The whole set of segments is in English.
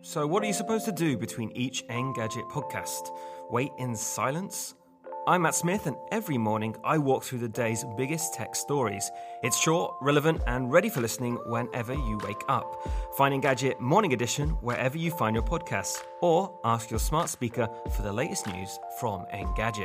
So what are you supposed to do between each Engadget podcast? Wait in silence? I'm Matt Smith, and every morning I walk through the day's biggest tech stories. It's short, relevant, and ready for listening whenever you wake up. Find Engadget Morning Edition wherever you find your podcasts, or ask your smart speaker for the latest news from Engadget.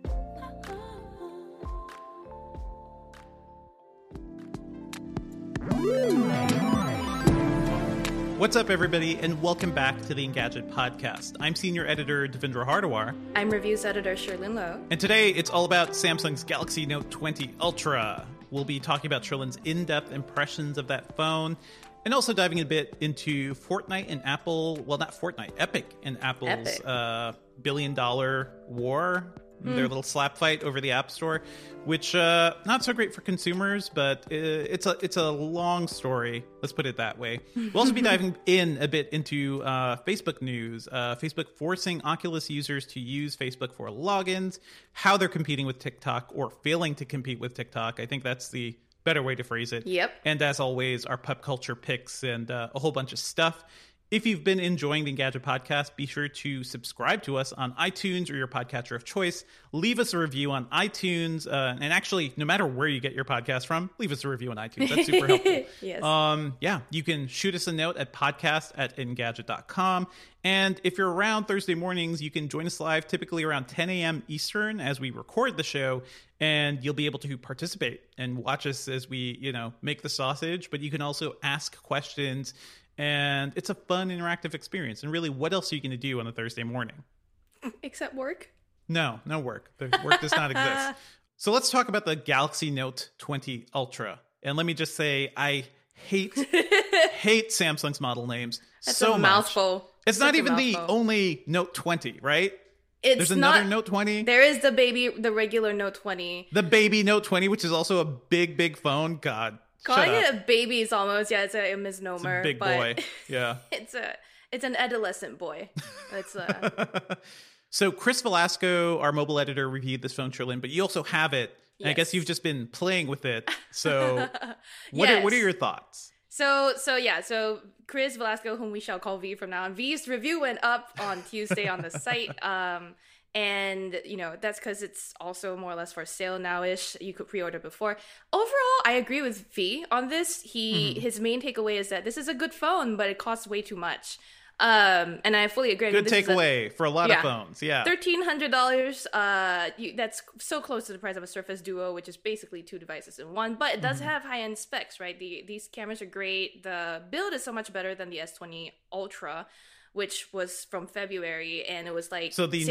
What's up, everybody, and welcome back to the Engadget podcast. I'm senior editor Devindra Hardawar. I'm reviews editor Sherlyn Lowe. And today it's all about Samsung's Galaxy Note 20 Ultra. We'll be talking about Sherlyn's in-depth impressions of that phone, and also diving a bit into Fortnite and Apple, well, not Fortnite, Epic and Apple's billion-dollar war, their little slap fight over the App Store, which not so great for consumers, but it's a long story. Let's put it that way. We'll also be diving in a bit into Facebook news, Facebook forcing Oculus users to use Facebook for logins, how they're competing with TikTok or failing to compete with TikTok. I think that's the better way to phrase it. Yep. And as always, our pop culture picks and a whole bunch of stuff. If you've been enjoying the Engadget podcast, be sure to subscribe to us on iTunes or your podcatcher of choice. Leave us a review on iTunes. And actually, no matter where you get your podcast from, leave us a review on iTunes. That's super helpful. Yes. You can shoot us a note at podcast@engadget.com. And if you're around Thursday mornings, you can join us live, typically around 10 a.m. Eastern as we record the show. And you'll be able to participate and watch us as we, make the sausage. But you can also ask questions. And it's a fun, interactive experience. And really, what else are you going to do on a Thursday morning? Except work? No work. The work does not exist. So let's talk about the Galaxy Note 20 Ultra. And let me just say, I hate Samsung's model names. That's so a mouthful. Much. It's Such not even the mouthful. only Note 20, right? There's another Note 20. There is the regular Note 20. The baby Note 20, which is also a big, big phone. God. Calling it a baby is almost, it's a misnomer. It's a big boy. Yeah. It's an adolescent boy. It's So Chris Velasco, our mobile editor, reviewed this phone, Sherlyn, but you also have it. Yes. I guess you've just been playing with it. So what Yes. are your thoughts? So Chris Velasco, whom we shall call V from now on, V's review went up on Tuesday on the site. And, that's because it's also more or less for sale now-ish. You could pre-order before. Overall, I agree with V on this. His main takeaway is that this is a good phone, but it costs way too much. And I fully agree. Good takeaway for a lot of phones. Yeah. $1,300. That's so close to the price of a Surface Duo, which is basically two devices in one. But it does have high-end specs, right? These cameras are great. The build is so much better than the S20 Ultra, which was from February, and it was like the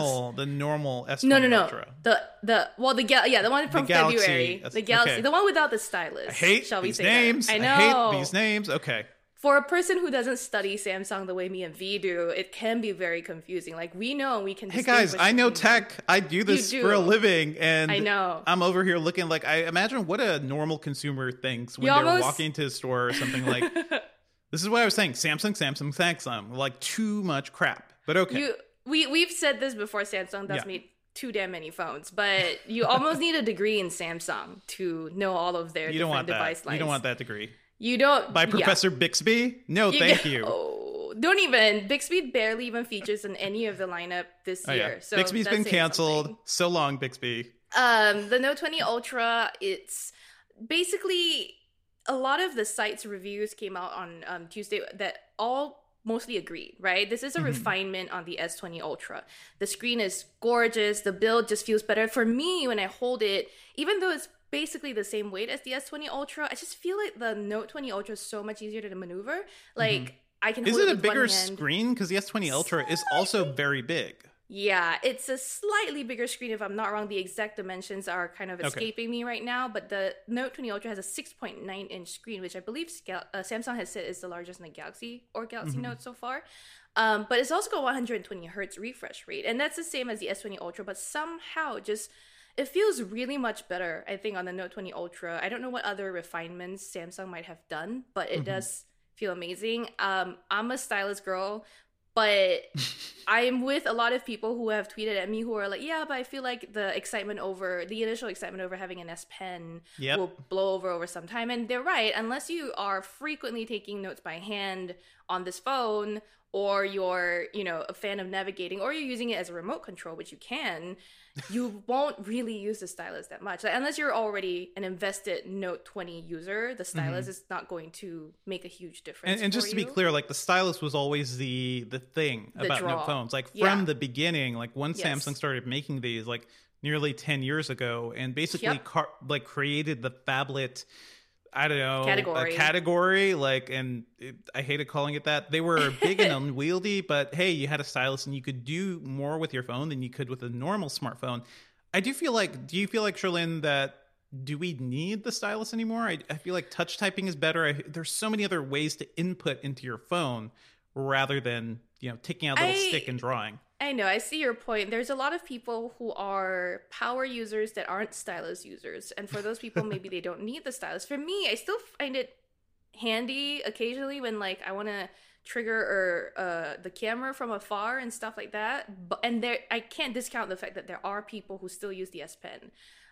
normal S20 no. Ultra. The one from February. The Galaxy, okay. the one without the stylus. I hate shall we these say names. That? I know. I hate these names. Okay. For a person who doesn't study Samsung the way me and V do, it can be very confusing. Like, we know we can. Hey guys, I know tech. I do this for a living, and I know. I'm over here looking like I imagine what a normal consumer thinks when they're walking to a store or something like. This is what I was saying. Samsung. Like, too much crap. But okay. We've said this before. Samsung does make too damn many phones, but you almost need a degree in Samsung to know all of their different device lines. You don't want that degree. You don't. By Professor Bixby? No, thank you. Oh, don't even. Bixby barely even features in any of the lineup this year. Yeah. So Bixby's been canceled. Something. So long, Bixby. The Note 20 Ultra, it's basically a lot of the site's reviews came out on Tuesday that all mostly agreed, right? This is a refinement on the S20 Ultra. The screen is gorgeous. The build just feels better. For me, when I hold it, even though it's basically the same weight as the S20 Ultra, I just feel like the Note 20 Ultra is so much easier to maneuver. Like, I can hold it with one hand. Is it a bigger screen? Because the S20 Ultra is also very big. Yeah, it's a slightly bigger screen, if I'm not wrong. The exact dimensions are kind of escaping me right now, but the Note 20 Ultra has a 6.9-inch screen, which I believe Samsung has said is the largest in the Galaxy or Galaxy Note so far. But it's also got 120 hertz refresh rate, and that's the same as the S20 Ultra, but somehow it feels really much better, I think, on the Note 20 Ultra. I don't know what other refinements Samsung might have done, but it does feel amazing. I'm a stylus girl, but I'm with a lot of people who have tweeted at me who are like, yeah, but I feel like the initial excitement over having an S Pen will blow over some time. And they're right. Unless you are frequently taking notes by hand on this phone, or you're, a fan of navigating, or you're using it as a remote control, which you can, you won't really use the stylus that much. Like, unless you're already an invested Note 20 user, the stylus is not going to make a huge difference. And just to be clear, like the stylus was always the thing about Note phones. Like from the beginning, like when Samsung started making these, like nearly 10 years ago, and basically created the phablet, I don't know, a category, like, and I hated calling it that. They were big and unwieldy, but hey, you had a stylus and you could do more with your phone than you could with a normal smartphone. Do you feel like, Cherlynn, that do we need the stylus anymore? I feel like touch typing is better. There's so many other ways to input into your phone rather than, taking out a little stick and drawing. I know, I see your point. There's a lot of people who are power users that aren't stylus users. And for those people, maybe they don't need the stylus. For me, I still find it handy occasionally when like I want to trigger the camera from afar and stuff like that. And I can't discount the fact that there are people who still use the S Pen.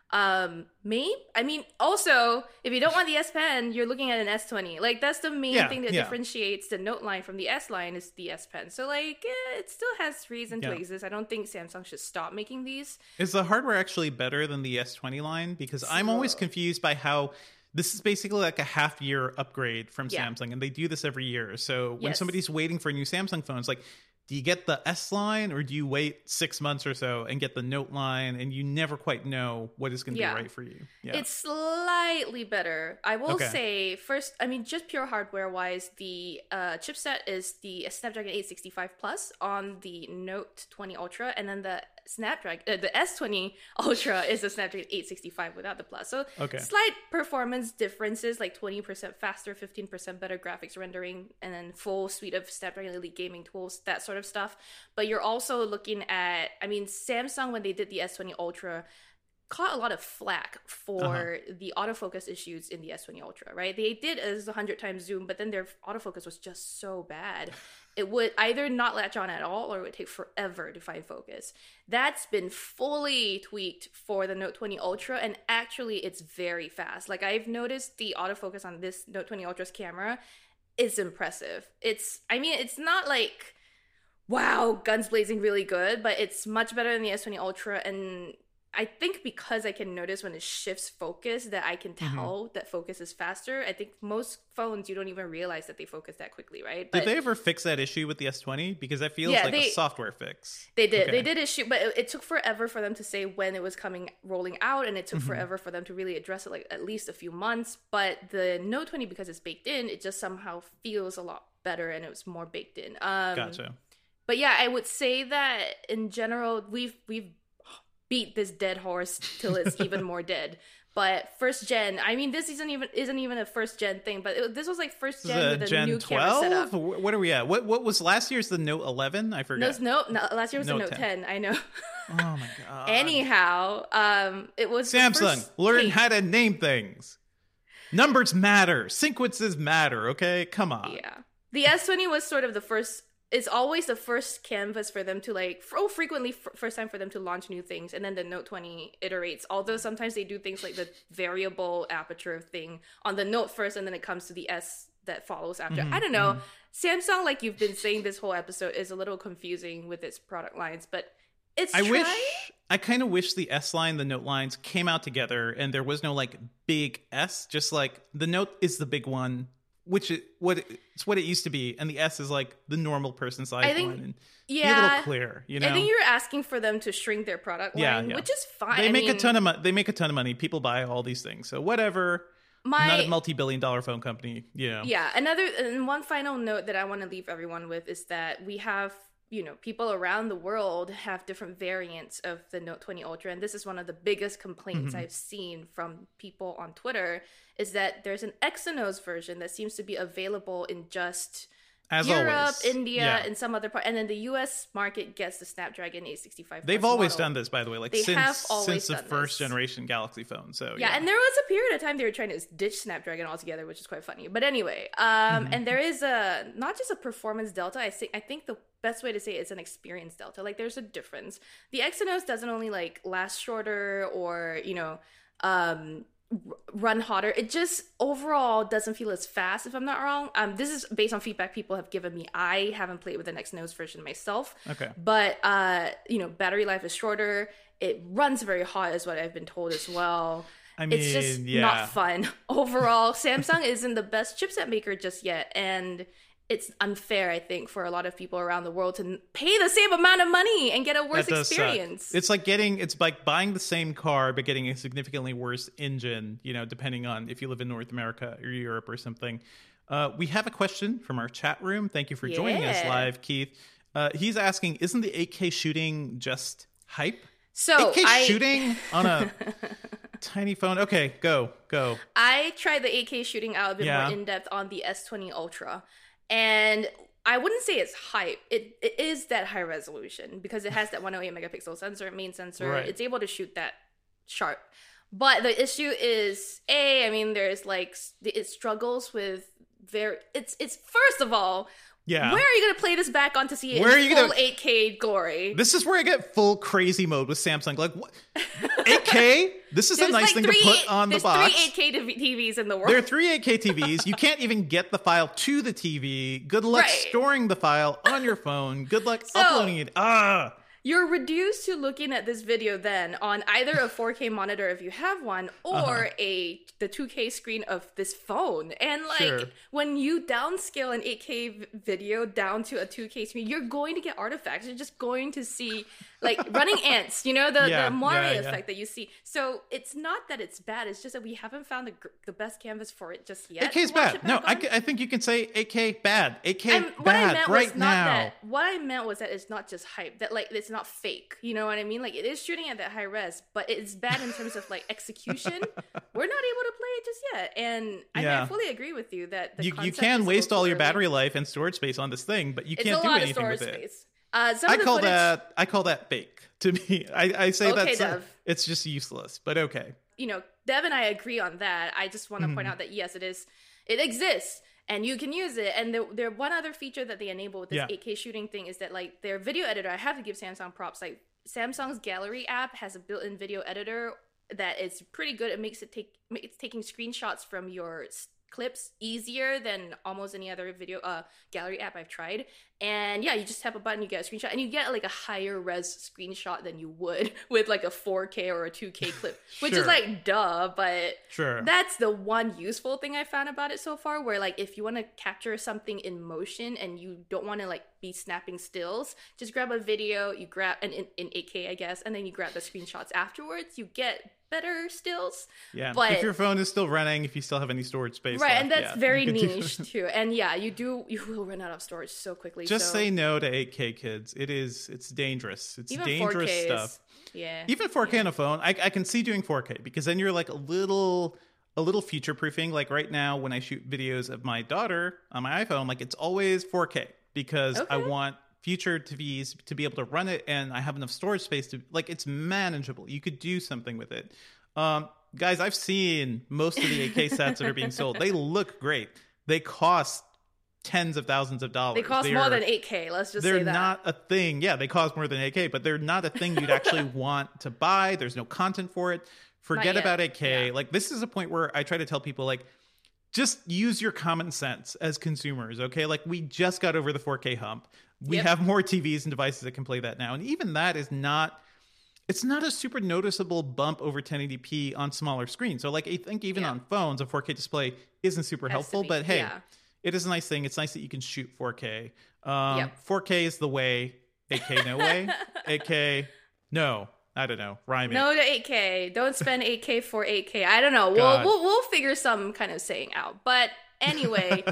Also, if you don't want the S Pen, you're looking at an S20. Like, that's the main thing that differentiates the Note line from the S line is the S Pen. So, like, it still has reason to exist. I don't think Samsung should stop making these. Is the hardware actually better than the S20 line? Because I'm always confused by how this is basically like a half-year upgrade from Samsung, and they do this every year. So when somebody's waiting for a new Samsung phone, it's like, do you get the S line or do you wait 6 months or so and get the Note line, and you never quite know what is going to be right for you? Yeah. It's slightly better. I will say first, just pure hardware wise, the chipset is the Snapdragon 865 Plus on the Note 20 Ultra, and then the S20 Ultra is the Snapdragon 865 without the Plus. So slight performance differences, like 20% faster, 15% better graphics rendering, and then full suite of Snapdragon Elite gaming tools, that sort of stuff. But you're also looking at, Samsung, when they did the S20 Ultra, caught a lot of flack for the autofocus issues in the S20 Ultra, right? They did as 100 times zoom, but then their autofocus was just so bad. It would either not latch on at all, or it would take forever to find focus. That's been fully tweaked for the Note 20 Ultra, and actually it's very fast. Like, I've noticed the autofocus on this Note 20 Ultra's camera is impressive. It's not like, wow, guns blazing really good, but it's much better than the S20 Ultra, and I think because I can notice when it shifts focus that I can tell that focus is faster. I think most phones, you don't even realize that they focus that quickly, right? Did they ever fix that issue with the S20? Because that feels like a software fix. They did. They did issue, but it took forever for them to say when it was rolling out, and it took forever for them to really address it, like at least a few months. But the Note 20, because it's baked in, it just somehow feels a lot better, and it was more baked in. Gotcha. But yeah, I would say that in general, we've beat this dead horse till it's even more dead. But first gen, this isn't even a first gen thing, but this was like first gen with a Gen new 12? camera setup. What are we at? What was last year's the Note 11? I forget. No, last year was the Note 10. I know. Oh my god. Anyhow, it was Samsung. Learn how to name things. Numbers matter. Sequences matter. Okay, come on. Yeah, the S20 was sort of the first. It's always the first canvas for them to first time for them to launch new things, and then the Note 20 iterates. Although sometimes they do things like the variable aperture thing on the Note first, and then it comes to the S that follows after. I don't know. Samsung, like you've been saying this whole episode, is a little confusing with its product lines, but I kind of wish the S line, the Note lines came out together, and there was no like big S. Just like the Note is the big one, which it's what it used to be, and the S is like the normal person size one, and be a little clear. I think you're asking for them to shrink their product line, which is fine. They make a ton of money. People buy all these things, so whatever. Not a multi-billion-dollar phone company, Yeah. And one final note that I want to leave everyone with is that we have, people around the world have different variants of the Note 20 Ultra, and this is one of the biggest complaints I've seen from people on Twitter, is that there's an Exynos version that seems to be available in just Europe, India, and some other part, and then the US market gets the Snapdragon 865. They've always done this, by the way, since the first generation Galaxy phone. So yeah, and there was a period of time they were trying to ditch Snapdragon altogether, which is quite funny. But anyway, and there is not just a performance delta. I think the best way to say it's an experience delta. Like, there's a difference. The Exynos doesn't only like last shorter or run hotter. It just overall doesn't feel as fast, if I'm not wrong. This is based on feedback people have given me. I haven't played with the Next Notes version myself. Okay. But battery life is shorter. It runs very hot, is what I've been told as well. I mean, it's just not fun. Overall, Samsung isn't the best chipset maker just yet, and it's unfair, I think, for a lot of people around the world to pay the same amount of money and get a worse experience. Suck. It's like buying the same car but getting a significantly worse engine, depending on if you live in North America or Europe or something. We have a question from our chat room. Thank you for joining us live, Keith. He's asking, isn't the 8K shooting just hype? So 8K shooting on a tiny phone? Okay, go. I tried the 8K shooting out a bit more in-depth on the S20 Ultra. And I wouldn't say it's hype. It is that high resolution because it has that 108 megapixel sensor, main sensor. Right. It's able to shoot that sharp. But the issue is, there's it struggles with it's first of all, where are you going to play this back on to see it in full 8K glory? This is where I get full crazy mode with Samsung. Like, what? 8K? This is a nice thing to put on the box. There's 3 8K TVs in the world. There are 3 8K TVs. You can't even get the file to the TV. Good luck storing the file on your phone. Good luck uploading it. You're reduced to looking at this video then on either a 4K monitor if you have one or the 2K screen of this phone. And when you downscale an 8K video down to a 2K screen, you're going to get artifacts. You're just going to see running ants, the Mario effect that you see. So it's not that it's bad. It's just that we haven't found the best canvas for it just yet. 8K is bad. No, I think you can say 8K bad. 8K bad right now. What I meant was that it's not just hype. That it's not fake. You know what I mean? It is shooting at that high res, but it's bad in terms of execution. We're not able to play it just yet. And I fully agree with you that the you can waste all your battery life and storage space on this thing, but you can't do anything with it. I call that fake to me. I say it's just useless, but okay. Dev and I agree on that. I just want to point out that yes, it exists and you can use it. And there one other feature that they enable with this 8K shooting thing is that their video editor, I have to give Samsung props. Samsung's Gallery app has a built-in video editor that is pretty good. It makes it's taking screenshots from your clips easier than almost any other video gallery app I've tried. And you just tap a button, you get a screenshot, and you get a higher res screenshot than you would with a 4K or a 2K clip, which is duh, but that's the one useful thing I found about it so far, where if you want to capture something in motion and you don't want to be snapping stills, just grab a video, you grab in 8K, I guess, and then you grab the screenshots afterwards. You get better stills. Yeah, but if your phone is still running, if you still have any storage space left, and that's very niche too. And you will run out of storage so quickly. Just say no to 8K, kids. It's dangerous. It's even dangerous 4Ks, stuff. Yeah, even 4K on a phone. I can see doing 4K because then you're a little future proofing. Right now, when I shoot videos of my daughter on my iPhone, it's always 4K because I want future TVs to be able to run it, and I have enough storage space to it's manageable. You could do something with it. Guys, I've seen most of the 8K sets that are being sold. They look great. They cost tens of thousands of dollars. They cost more than 8K. Let's just say that. They're not a thing. Yeah, they cost more than 8K, but they're not a thing you'd actually want to buy. There's no content for it. Forget about 8K. Yeah. This is a point where I try to tell people just use your common sense as consumers, okay? We just got over the 4K hump. We have more TVs and devices that can play that now. And even that is it's not a super noticeable bump over 1080p on smaller screens. So I think even on phones, a 4K display isn't super helpful, but hey, it is a nice thing. It's nice that you can shoot 4K. 4K is the way. 8K, no way. 8K, no. I don't know. Rhyming. No to 8K. Don't spend 8K for 8K. I don't know. We'll figure some kind of saying out. But anyway,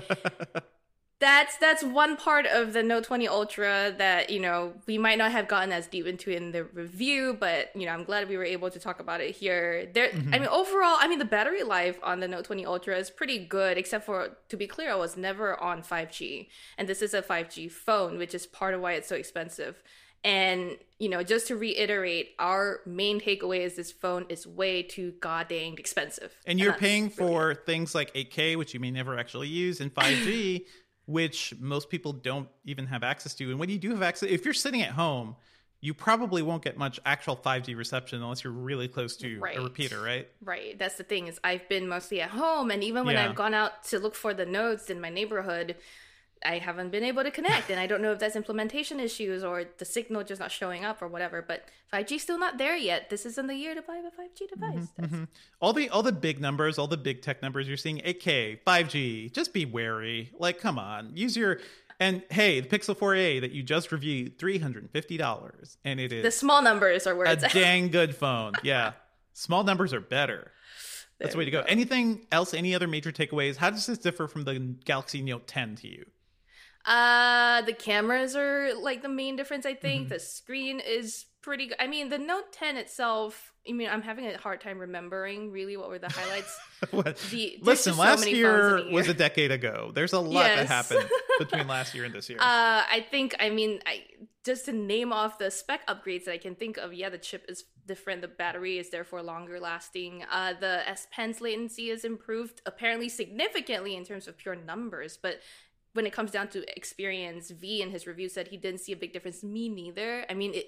that's one part of the Note 20 Ultra that, we might not have gotten as deep into in the review, but, I'm glad we were able to talk about it here. Overall, the battery life on the Note 20 Ultra is pretty good, except for, to be clear, I was never on 5G. And this is a 5G phone, which is part of why it's so expensive. And, just to reiterate, our main takeaway is this phone is way too goddamn expensive. And you're paying for things like 8K, which you may never actually use, and 5G, which most people don't even have access to. And when you do have access, if you're sitting at home you probably won't get much actual 5G reception unless you're really close to a repeater, right? Right. That's the thing, is I've been mostly at home, and even when I've gone out to look for the nodes in my neighborhood, I haven't been able to connect, and I don't know if that's implementation issues or the signal just not showing up or whatever, but 5G's still not there yet. This isn't the year to buy a 5G device. All the big numbers, all the big tech numbers, you're seeing 8K, 5G, just be wary. Like, come on, use your... And hey, the Pixel 4a that you just reviewed, $350, and it is... The small numbers are where it's at. A dang good phone. Yeah. Small numbers are better. That's the way to go. Anything else, any other major takeaways? How does this differ from the Galaxy Note 10 to you? The cameras are like the main difference, I think. The screen is pretty good. I mean, the Note 10 itself, I mean, I'm having a hard time remembering really what were the highlights. Listen, last year was a decade ago. There's a lot that happened between last year and this year. I think, just to name off the spec upgrades that I can think of, the chip is different. The battery is therefore longer lasting. The S Pen's latency is improved apparently significantly in terms of pure numbers, but when it comes down to experience, V in his review said he didn't see a big difference. Me neither. I mean,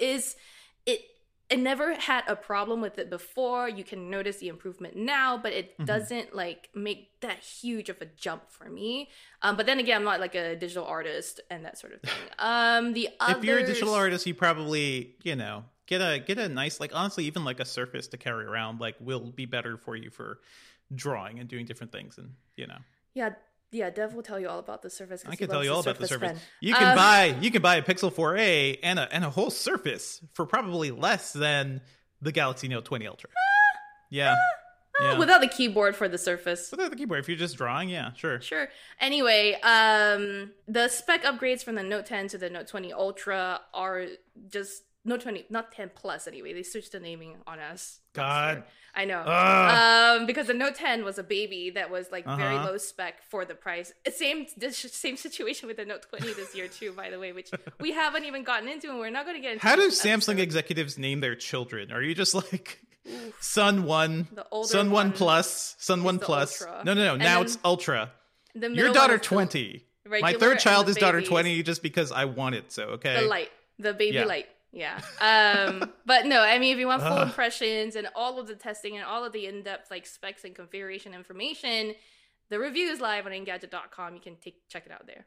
I never had a problem with it before. You can notice the improvement now, but it doesn't like make that huge of a jump for me. But then again, I'm not like a digital artist and that sort of thing. If you're a digital artist, you probably, get a nice, like, honestly, even like a Surface to carry around, like, will be better for you for drawing and doing different things, and Yeah, Dev will tell you all about the Surface. I can tell you all about the Surface. You can buy a Pixel 4a and a whole Surface for probably less than the Galaxy Note 20 Ultra. Yeah. Without the keyboard for the Surface. Without the keyboard, if you're just drawing, sure. Anyway, the spec upgrades from the Note 10 to the Note 20 Ultra are just Note 20, not 10 Plus anyway. They switched the naming on us. God. I know. Because the Note 10 was a baby that was like very low spec for the price. Same situation with the Note 20 this year too, by the way, which we haven't even gotten into, and we're not going to get into. How do Samsung executives name their children? Are you just like Sun 1, Sun 1 Plus, Sun 1 Plus? Ultra. No. Now it's Ultra. Your daughter 20. My third child is daughter 20 just because I want it so, okay? The baby light. Yeah. But no, I mean, if you want full impressions and all of the testing and all of the in-depth like specs and configuration information, the review is live on Engadget.com. You can check it out there.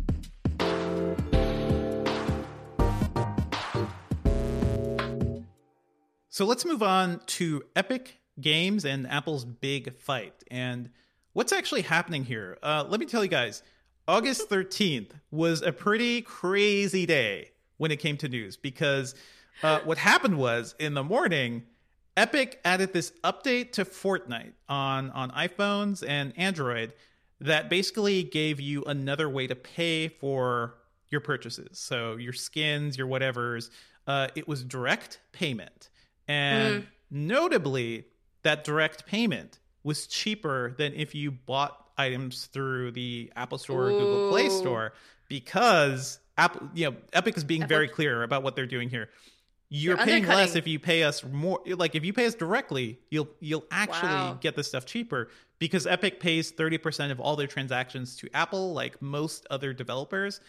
So let's move on to Epic Games and Apple's big fight. And what's actually happening here? Let me tell you guys, August 13th was a pretty crazy day when it came to news, because what happened was, in the morning, Epic added this update to Fortnite on iPhones and Android that basically gave you another way to pay for your purchases. So your skins, your whatevers, it was direct payment. And notably, that direct payment was cheaper than if you bought items through the Apple Store or Google Play Store, because Epic is being very clear about what they're doing here. You're paying less if you pay us more. Like, if you pay us directly, you'll actually get this stuff cheaper, because Epic pays 30% of all their transactions to Apple, like most other developers.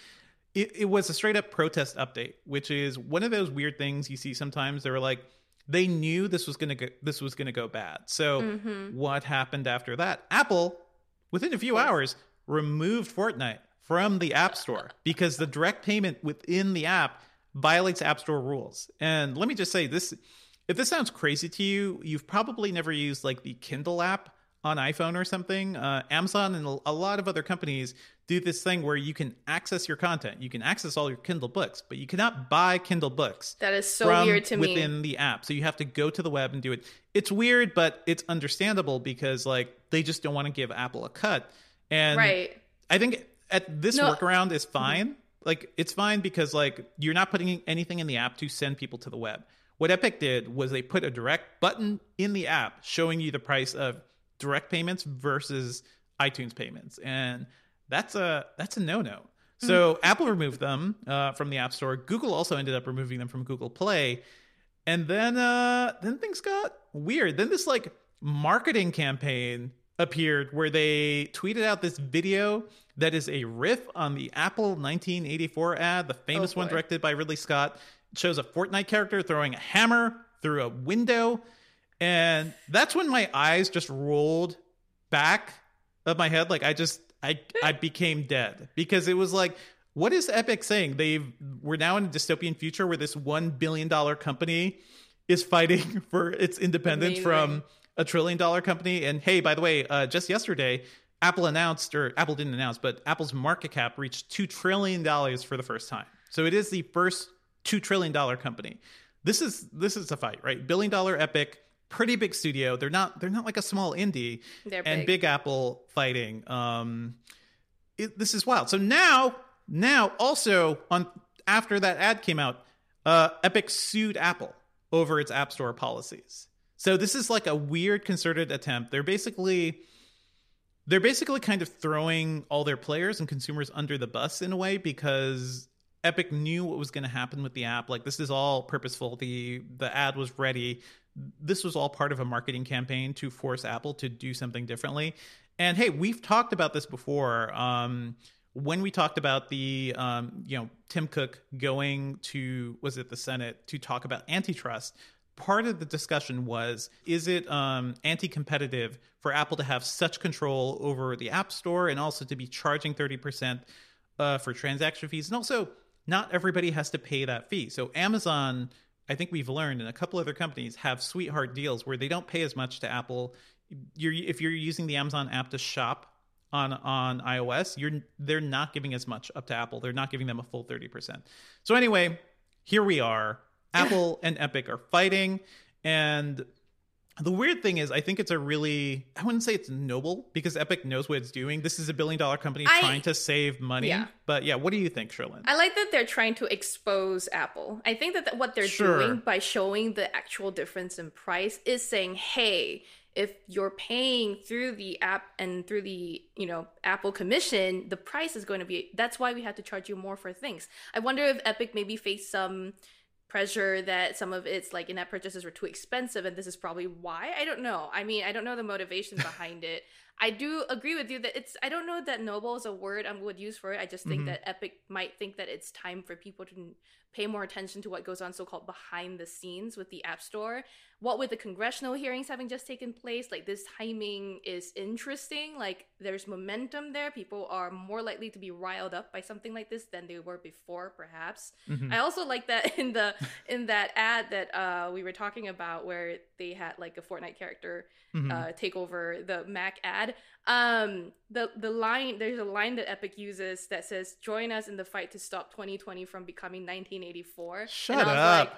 It was a straight up protest update, which is one of those weird things you see sometimes. They were like, they knew this was gonna go bad. So what happened after that? Apple, within a few hours, removed Fortnite from the App Store, because the direct payment within the app violates App Store rules. And let me just say this, if this sounds crazy to you, you've probably never used like the Kindle app on iPhone or something. Amazon and a lot of other companies do this thing where you can access your content. You can access all your Kindle books, but you cannot buy Kindle books. That is so weird to me. Within the app. So you have to go to the web and do it. It's weird, but it's understandable, because like they just don't want to give Apple a cut. And I think this workaround is fine. Like, it's fine because like you're not putting anything in the app to send people to the web. What Epic did was they put a direct button in the app showing you the price of direct payments versus iTunes payments, and that's a no-no. So Apple removed them from the App Store. Google also ended up removing them from Google Play, and then things got weird. Then this like marketing campaign appeared where they tweeted out this video that is a riff on the Apple 1984 ad, the famous one directed by Ridley Scott. shows a Fortnite character throwing a hammer through a window. And that's when my eyes just rolled back of my head. Like I became dead, because it was like, what is Epic saying? We're now in a dystopian future where this $1 billion company is fighting for its independence from a $1 trillion company. And hey, by the way, just yesterday, Apple didn't announce, but Apple's market cap reached $2 trillion for the first time. So it is the first $2 trillion company. This is a fight, right? $1 billion Epic, pretty big studio. They're not like a small indie. They're and big Apple fighting. This is wild. So now also after that ad came out, Epic sued Apple over its App Store policies. So this is like a weird concerted attempt. They're basically kind of throwing all their players and consumers under the bus in a way, because Epic knew what was going to happen with the app. Like, this is all purposeful. The ad was ready. This was all part of a marketing campaign to force Apple to do something differently. And hey, we've talked about this before. When we talked about the Tim Cook going to, was it the Senate, to talk about antitrust, part of the discussion was, is it anti-competitive for Apple to have such control over the App Store and also to be charging 30% for transaction fees? And also, not everybody has to pay that fee. So Amazon, I think we've learned, and a couple other companies have sweetheart deals where they don't pay as much to Apple. If you're using the Amazon app to shop on iOS, they're not giving as much up to Apple. They're not giving them a full 30%. So anyway, here we are. Apple and Epic are fighting. And the weird thing is, I think it's I wouldn't say it's noble, because Epic knows what it's doing. This is $1 billion company trying to save money. Yeah. But yeah, what do you think, Cherlynn? I like that they're trying to expose Apple. I think that what they're doing by showing the actual difference in price is saying, hey, if you're paying through the app and through the, Apple commission, the price is going to be, that's why we have to charge you more for things. I wonder if Epic maybe faced some pressure that some of its like in-app purchases were too expensive, and this is probably why. I don't know. I mean, I don't know the motivation behind it. I do agree with you that I don't know that noble is a word I would use for it. I just think that Epic might think that it's time for people to pay more attention to what goes on so-called behind the scenes with the App Store. What with the congressional hearings having just taken place, like, this timing is interesting. Like, there's momentum there. People are more likely to be riled up by something like this than they were before, perhaps. I also like that in that ad that we were talking about, where they had like a Fortnite character take over the Mac ad. The line, there's a line that Epic uses that says, "Join us in the fight to stop 2020 from becoming 1984." Shut up.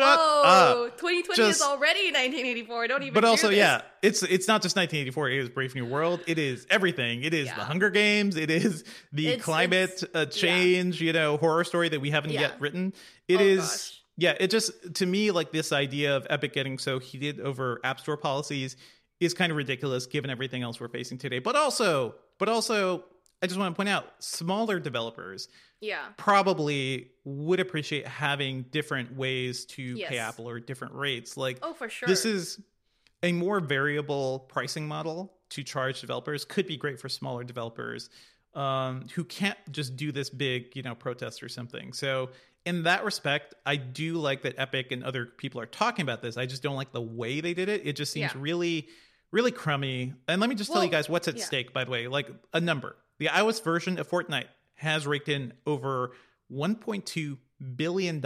2020 is already 1984. Don't even. But also, this. yeah, it's not just 1984. It is Brave New World. It is everything. It is the Hunger Games. It is the climate change, horror story that we haven't yet written. It is. Gosh. Yeah, it just, to me, like, this idea of Epic getting so heated over App Store policies is kind of ridiculous given everything else we're facing today. But also, I just want to point out, smaller developers probably would appreciate having different ways to pay Apple, or different rates. Like, oh, for sure. This is a more variable pricing model to charge developers. Could be great for smaller developers who can't just do this big, protest or something. So in that respect, I do like that Epic and other people are talking about this. I just don't like the way they did it. It just seems really, really crummy. And let me just tell you guys what's at stake, by the way. Like, a number. The iOS version of Fortnite has raked in over $1.2 billion.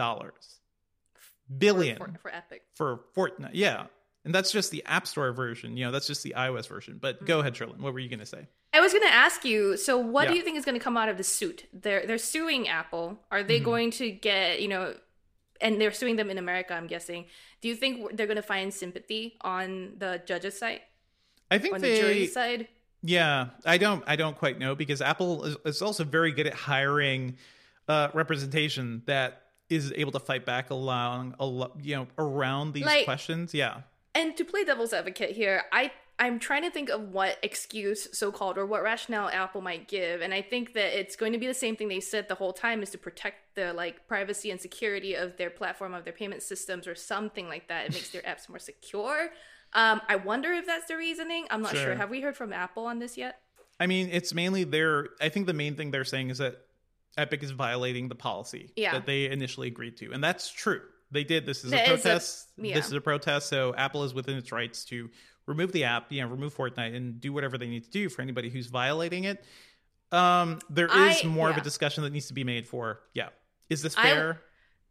For Epic. For Fortnite, yeah. And that's just the App Store version. That's just the iOS version. But go ahead, Cherlynn. What were you going to say? I was going to ask you, so what do you think is going to come out of the suit? They're suing Apple. Are they going to get, and they're suing them in America, I'm guessing. Do you think they're going to find sympathy on the judge's side? I think on the jury's side? Yeah, I don't quite know, because Apple is also very good at hiring representation that is able to fight back around these questions. Yeah. And to play devil's advocate here, I'm trying to think of what excuse, so-called, or what rationale Apple might give. And I think that it's going to be the same thing they said the whole time, is to protect the privacy and security of their platform, of their payment systems, or something like that. It makes their apps more secure. I wonder if that's the reasoning. I'm not sure. Have we heard from Apple on this yet? I mean, it's mainly I think the main thing they're saying is that Epic is violating the policy Yeah. that they initially agreed to. And that's true. They did. This is a protest. This is a protest. So Apple is within its rights to remove the app, remove Fortnite and do whatever they need to do for anybody who's violating it. There is more of a discussion that needs to be made for, is this fair?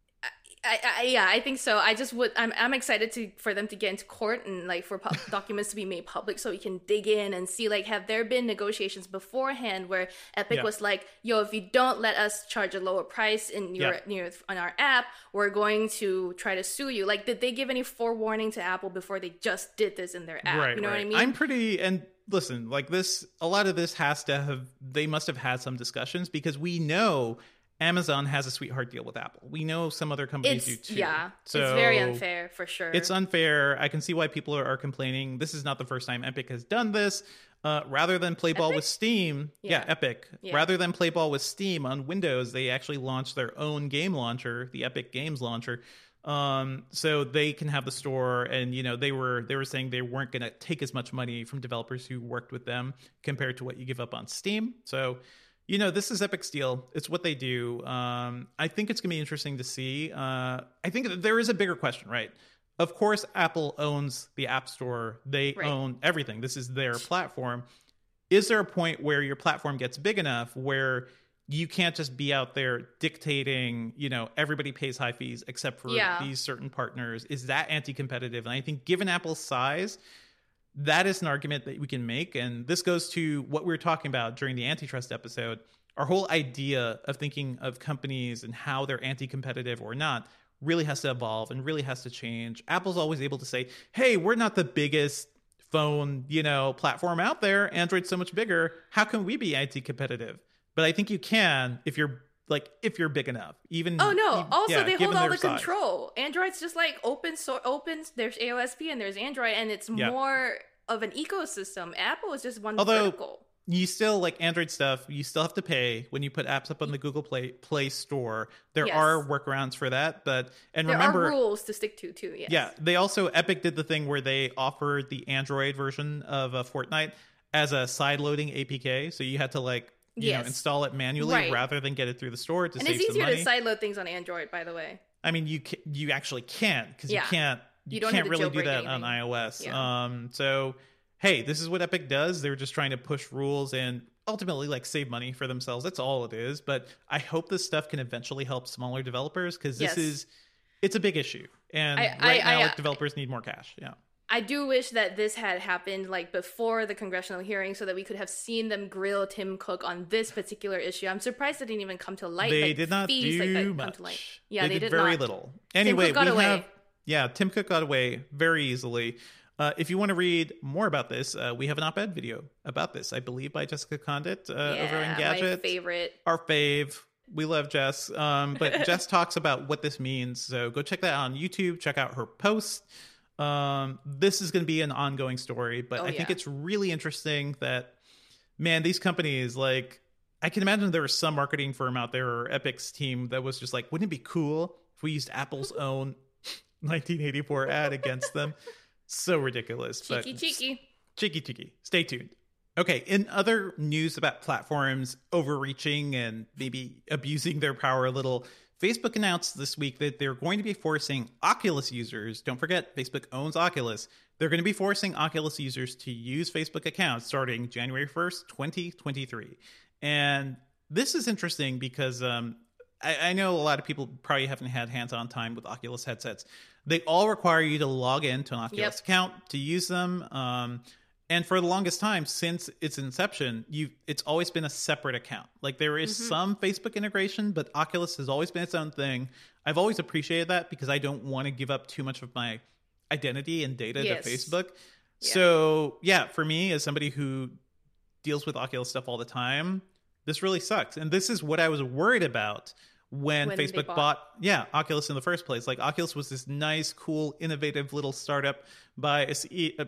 I think so. I'm excited for them to get into court and like for documents to be made public so we can dig in and see like have there been negotiations beforehand where Epic was like, yo, if you don't let us charge a lower price in on our app, we're going to try to sue you. Like, did they give any forewarning to Apple before they just did this in their app? You know what I mean? And listen, like this, a lot of this they must have had some discussions because we know Amazon has a sweetheart deal with Apple. We know some other companies do too. Yeah, so it's very unfair for sure. It's unfair. I can see why people are complaining. This is not the first time Epic has done this. Rather than play ball with Steam, Epic. Yeah. Rather than play ball with Steam on Windows, they actually launched their own game launcher, the Epic Games Launcher. So they can have the store, and they were saying they weren't going to take as much money from developers who worked with them compared to what you give up on Steam. So this is Epic's deal. It's what they do. I think it's going to be interesting to see. I think that there is a bigger question, right? Of course, Apple owns the App Store. They own everything. This is their platform. Is there a point where your platform gets big enough where you can't just be out there dictating, everybody pays high fees except for these certain partners? Is that anti-competitive? And I think given Apple's size, that is an argument that we can make. And this goes to what we were talking about during the antitrust episode. Our whole idea of thinking of companies and how they're anti-competitive or not really has to evolve and really has to change. Apple's always able to say, hey, we're not the biggest phone, platform out there. Android's so much bigger. How can we be anti-competitive? But I think you can if you're big enough. They hold all the control. Android's just like open. There's AOSP and there's Android, and it's more of an ecosystem. Apple is just one vertical. You still, like Android stuff, you still have to pay when you put apps up on the Google Play Store. There are workarounds for that, remember, are rules to stick to too. Yes. Yeah, they also, Epic did the thing where they offered the Android version of Fortnite as a side-loading APK, so you had to install it manually rather than get it through the store to save some money. And it's easier to sideload things on Android, by the way. I mean, you actually can, because you can't really do that on iOS. Yeah. So, hey, this is what Epic does. They're just trying to push rules and ultimately save money for themselves. That's all it is. But I hope this stuff can eventually help smaller developers, because it's a big issue. And right now, developers need more cash. Yeah. I do wish that this had happened before the congressional hearing so that we could have seen them grill Tim Cook on this particular issue. I'm surprised it didn't even come to light. They did not do much. Yeah, they did very little. Anyway, Tim Cook got away very easily. If you want to read more about this, we have an op-ed video about this, I believe, by Jessica Condit over in Gadget. My favorite. Our fave. We love Jess. But Jess talks about what this means. So go check that out on YouTube. Check out her post. This is going to be an ongoing story, but I think it's really interesting that, man, these companies, I can imagine there was some marketing firm out there or Epic's team that was just like, wouldn't it be cool if we used Apple's own 1984 ad against them? So ridiculous. Cheeky. Stay tuned. Okay, in other news about platforms overreaching and maybe abusing their power a little, Facebook announced this week that they're going to be forcing Oculus users, don't forget, Facebook owns Oculus, they're going to be forcing Oculus users to use Facebook accounts starting January 1st, 2023. And this is interesting because I know a lot of people probably haven't had hands-on time with Oculus headsets. They all require you to log in to an Oculus account to use them. And for the longest time, since its inception, it's always been a separate account. There is some Facebook integration, but Oculus has always been its own thing. I've always appreciated that because I don't want to give up too much of my identity and data to Facebook. Yeah. So, for me, as somebody who deals with Oculus stuff all the time, this really sucks. And this is what I was worried about when Facebook bought Oculus in the first place. Oculus was this nice, cool, innovative little startup by a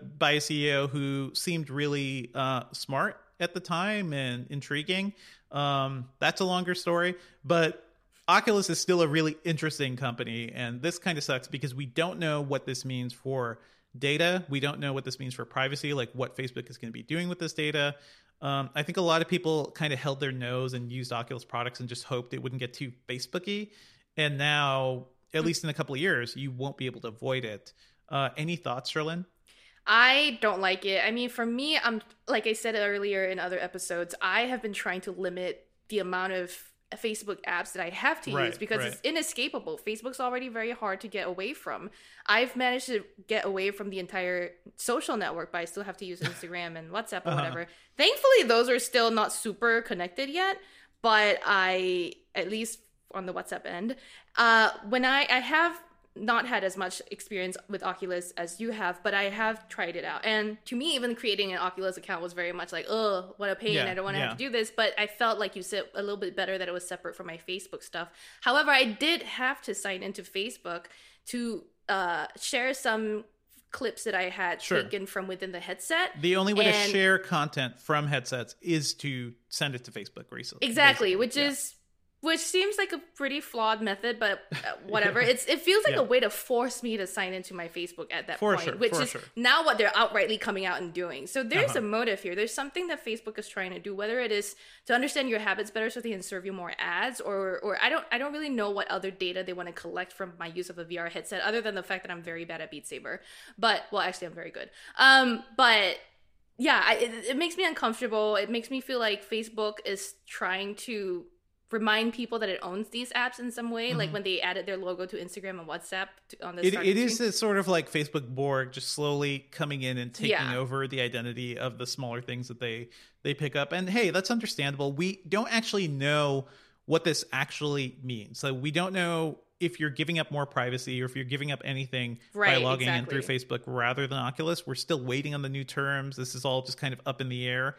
CEO who seemed really smart at the time and intriguing. That's a longer story, but Oculus is still a really interesting company, and this kind of sucks because we don't know what this means for data. We don't know what this means for privacy, like what Facebook is going to be doing with this data. I think a lot of people kind of held their nose and used Oculus products and just hoped it wouldn't get too Facebooky. And now, at least in a couple of years, you won't be able to avoid it. Any thoughts, Cherlynn? I don't like it. I mean, for me, I'm like I said earlier in other episodes, I have been trying to limit the amount of Facebook apps that I have to use because it's inescapable. Facebook's already very hard to get away from. I've managed to get away from the entire social network, but I still have to use Instagram and WhatsApp or whatever. Thankfully, those are still not super connected yet, but I, at least on the WhatsApp end, when I have not had as much experience with Oculus as you have, but I have tried it out. And to me, even creating an Oculus account was very much like, oh, what a pain. I don't want to have to do this. But I felt like you said a little bit better that it was separate from my Facebook stuff. However, I did have to sign into Facebook to share some clips that I had taken from within the headset. The only way to share content from headsets is to send it to Facebook recently. Exactly, which seems like a pretty flawed method, but whatever. It feels like a way to force me to sign into my Facebook at that point, which is now what they're outrightly coming out and doing. So there's a motive here. There's something that Facebook is trying to do, whether it is to understand your habits better so they can serve you more ads, or I don't really know what other data they want to collect from my use of a VR headset, other than the fact that I'm very bad at Beat Saber. But, well, actually, I'm very good. But yeah, it makes me uncomfortable. It makes me feel like Facebook is trying to remind people that it owns these apps in some way, like when they added their logo to Instagram and WhatsApp on the It is a sort of like Facebook Borg just slowly coming in and taking over the identity of the smaller things that they pick up. And hey, that's understandable. We don't actually know what this actually means. So we don't know if you're giving up more privacy or if you're giving up anything by logging in through Facebook rather than Oculus. We're still waiting on the new terms. This is all just kind of up in the air.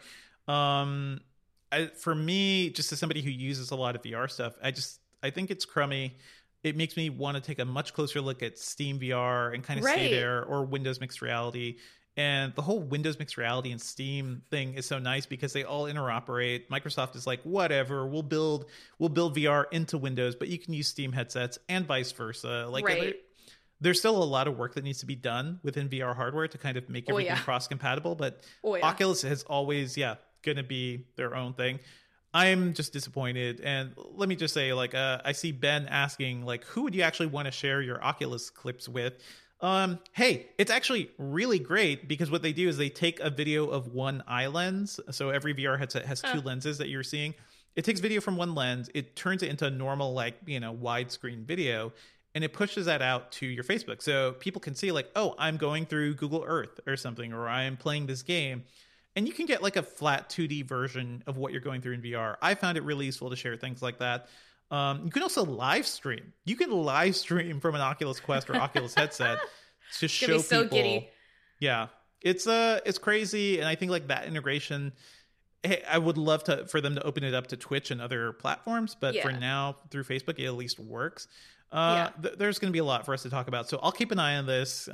For me, just as somebody who uses a lot of VR stuff, I think it's crummy. It makes me want to take a much closer look at Steam VR and kind of stay there, or Windows Mixed Reality. And the whole Windows Mixed Reality and Steam thing is so nice because they all interoperate. Microsoft is like, whatever, we'll build VR into Windows, but you can use Steam headsets and vice versa. Like, there's still a lot of work that needs to be done within VR hardware to kind of make everything cross-compatible. But Oculus has always, going to be their own thing. I'm just disappointed. And let me just say, like, I see Ben asking, like, who would you actually want to share your Oculus clips with? Hey, it's actually really great because what they do is they take a video of one eye lens. So every VR headset has two lenses that you're seeing. It takes video from one lens. It turns it into a normal, like, widescreen video, and it pushes that out to your Facebook. So people can see, like, oh, I'm going through Google Earth or something, or I'm playing this game. And you can get like a flat 2D version of what you're going through in VR. I found it really useful to share things like that. You can also live stream. You can live stream from an Oculus Quest or Oculus headset to show people. So giddy. Yeah, it's crazy, and I think like that integration. Hey, I would love for them to open it up to Twitch and other platforms, but for now, through Facebook, it at least works. There's going to be a lot for us to talk about, so I'll keep an eye on this.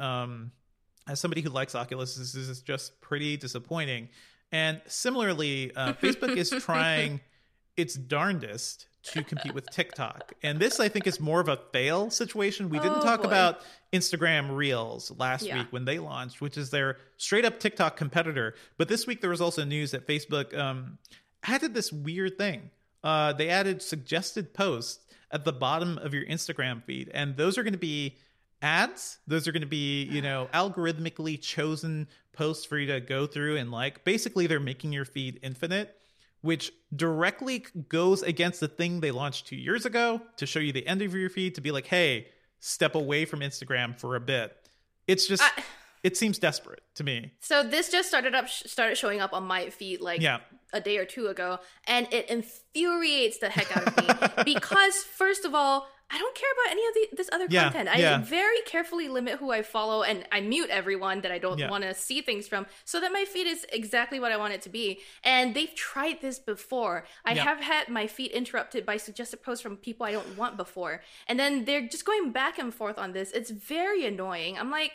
As somebody who likes Oculus, this is just pretty disappointing. And similarly, Facebook is trying its darndest to compete with TikTok. And this, I think, is more of a fail situation. We didn't talk about Instagram Reels last week when they launched, which is their straight-up TikTok competitor. But this week, there was also news that Facebook added this weird thing. They added suggested posts at the bottom of your Instagram feed. And those are going to be ads. Those are going to be, algorithmically chosen posts for you to go through and like. Basically, they're making your feed infinite, which directly goes against the thing they launched 2 years ago to show you the end of your feed, to be like, hey, step away from Instagram for a bit. It's just, it seems desperate to me. So this just started showing up on my feed like a day or two ago, and it infuriates the heck out of me because, first of all, I don't care about any of this other content. I very carefully limit who I follow, and I mute everyone that I don't want to see things from so that my feed is exactly what I want it to be. And they've tried this before. I have had my feed interrupted by suggested posts from people I don't want before. And then they're just going back and forth on this. It's very annoying. I'm like,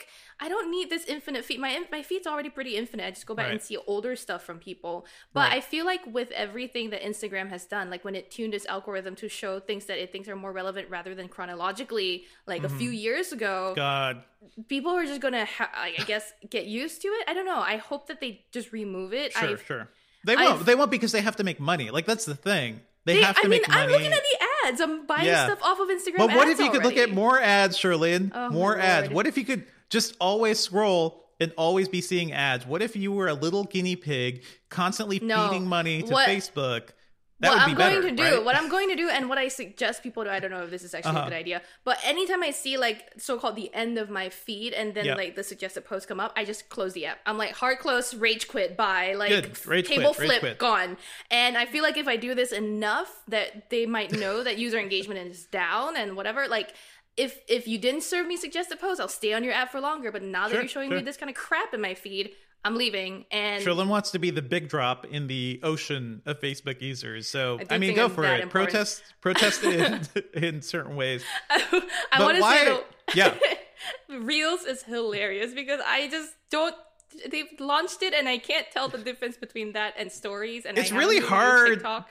I don't need this infinite feed. My feed's already pretty infinite. I just go back Right. and see older stuff from people. But Right. I feel like with everything that Instagram has done, like when it tuned its algorithm to show things that it thinks are more relevant rather than chronologically, like a few years ago, God. people are just gonna, I guess, get used to it. I don't know. I hope that they just remove it. Sure. They won't. They won't because they have to make money. Like, that's the thing. They have to make money. I'm looking at the ads. I'm buying stuff off of Instagram. But what ads if you could look already. at more ads, Sherlyn? Oh, More my ads. Lord. What if you could just always scroll and always be seeing ads? What if you were a little guinea pig constantly No. feeding money to What- Facebook? That What would be I'm better, going to do, right? what I'm going to do, and what I suggest people do, I don't know if this is actually a good idea, but anytime I see like so-called the end of my feed and then like the suggested posts come up, I just close the app. I'm like hard close, rage quit, bye, like Good. Rage table quit, rage flip, quit. gone. And I feel like if I do this enough, that they might know that user engagement is down and whatever. Like if you didn't serve me suggested posts, I'll stay on your app for longer. But now that Sure, you're showing sure. me this kind of crap in my feed, I'm leaving. And Sherlyn wants to be the big drop in the ocean of Facebook users. So, I I do mean, think go I'm for that it. important. Protest in certain ways. I But want to why? say though, Yeah. Reels is hilarious because I just don't. They've launched it and I can't tell the difference between that and stories. And It's I really haven't used hard TikTok.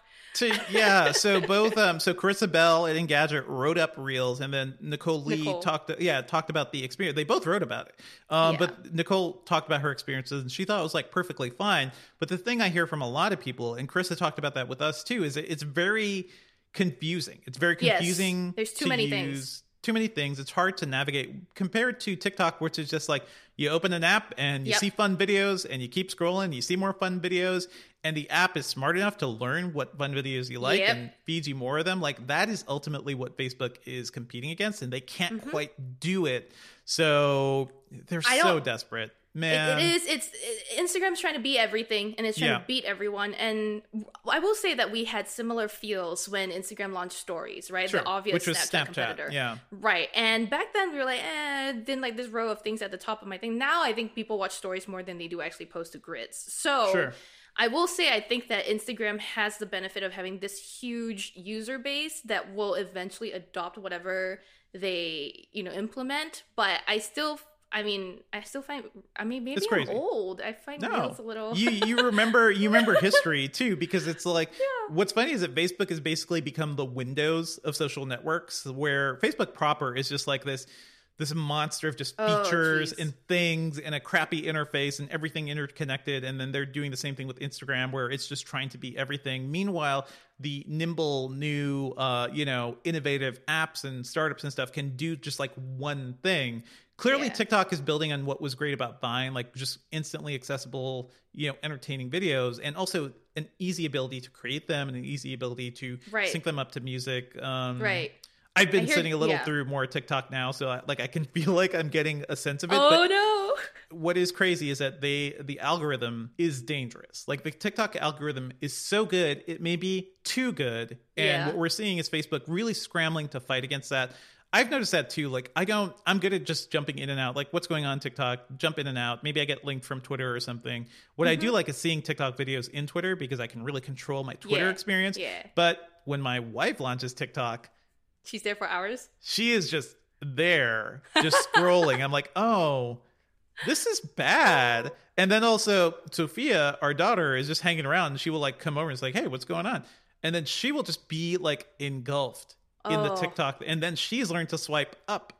So both so Carissa Bell and Engadget wrote up Reels, and then Nicole Lee talked about the experience. They both wrote about it, but Nicole talked about her experiences, and she thought it was like perfectly fine. But the thing I hear from a lot of people, and Carissa talked about that with us too, is it's very confusing. It's very confusing. Yes, there's too to many use. things. Too many things. It's hard to navigate compared to TikTok, which is just like you open an app and you see fun videos and you keep scrolling, you see more fun videos, and the app is smart enough to learn what fun videos you like and feeds you more of them. Like that is ultimately what Facebook is competing against, and they can't quite do it. So they're so desperate. Man, It is. It's Instagram's trying to beat everything, and it's trying to beat everyone. And I will say that we had similar feels when Instagram launched Stories, right? Sure, The obvious which was Snapchat Snapchat, competitor, yeah. right. And back then we were like, didn't like this row of things at the top of my thing. Now I think people watch Stories more than they do actually post to grids. So. Sure. I will say I think that Instagram has the benefit of having this huge user base that will eventually adopt whatever they, implement. But I still find, maybe It's I'm crazy. old. I find Reels a little. you remember history too, because it's like what's funny is that Facebook has basically become the Windows of social networks, where Facebook proper is just like this monster of just features and things and a crappy interface and everything interconnected. And then they're doing the same thing with Instagram, where it's just trying to be everything. Meanwhile, the nimble new, innovative apps and startups and stuff can do just like one thing. Clearly, TikTok is building on what was great about Vine, like just instantly accessible, entertaining videos, and also an easy ability to create them and an easy ability to sync them up to music. Right. I've been sitting a little through more TikTok now, so I can feel like I'm getting a sense of it. Oh, no. What is crazy is that the algorithm is dangerous. Like the TikTok algorithm is so good, it may be too good. And what we're seeing is Facebook really scrambling to fight against that. I've noticed that too. Like I'm good at just jumping in and out. Like what's going on TikTok, jump in and out. Maybe I get linked from Twitter or something. What I do like is seeing TikTok videos in Twitter because I can really control my Twitter experience. Yeah. But when my wife launches TikTok, she's there for hours. she is just there, just scrolling. I'm like, oh, this is bad. And then also Sophia, our daughter, is just hanging around, and she will like come over and it's like, hey, what's going on? And then she will just be like engulfed in the TikTok. And then she's learned to swipe up,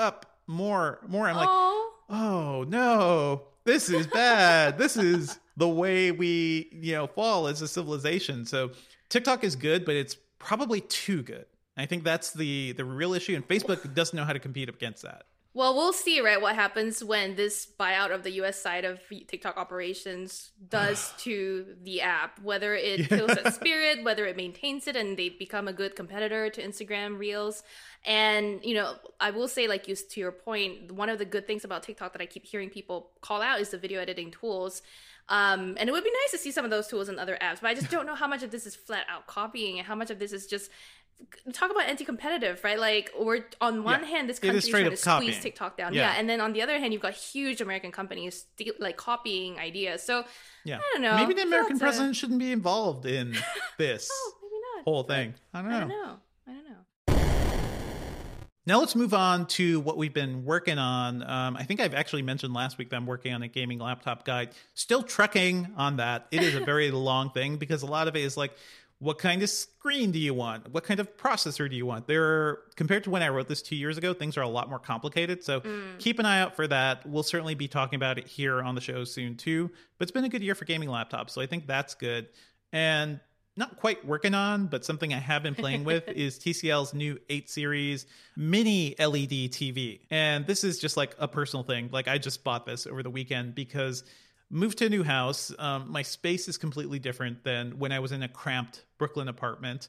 more. I'm like, oh no, this is bad. This is the way we, fall as a civilization. So TikTok is good, but it's probably too good. I think that's the real issue, and Facebook doesn't know how to compete against that. Well, we'll see, right, what happens when this buyout of the U.S. side of TikTok operations does to the app, whether it kills its spirit, whether it maintains it, and they become a good competitor to Instagram Reels. And, I will say, like to your point, one of the good things about TikTok that I keep hearing people call out is the video editing tools. And it would be nice to see some of those tools in other apps, but I just don't know how much of this is flat out copying and how much of this is just talk about anti-competitive, right? Like, we're on one hand, this country is trying to squeeze TikTok down, and then on the other hand, you've got huge American companies like copying ideas. So I don't know. Maybe the American president shouldn't be involved in this maybe not. whole thing. I don't know. I don't know. Now let's move on to what we've been working on. I think I've actually mentioned last week that I'm working on a gaming laptop guide. Still trekking on that. It is a very long thing because a lot of it is like, what kind of screen do you want? What kind of processor do you want? Compared to when I wrote this 2 years ago, things are a lot more complicated. So keep an eye out for that. We'll certainly be talking about it here on the show soon too. But it's been a good year for gaming laptops, so I think that's good. And not quite working on, but something I have been playing with is TCL's new 8 series mini LED TV. And this is just like a personal thing. Like I just bought this over the weekend because moved to a new house. My space is completely different than when I was in a cramped Brooklyn apartment.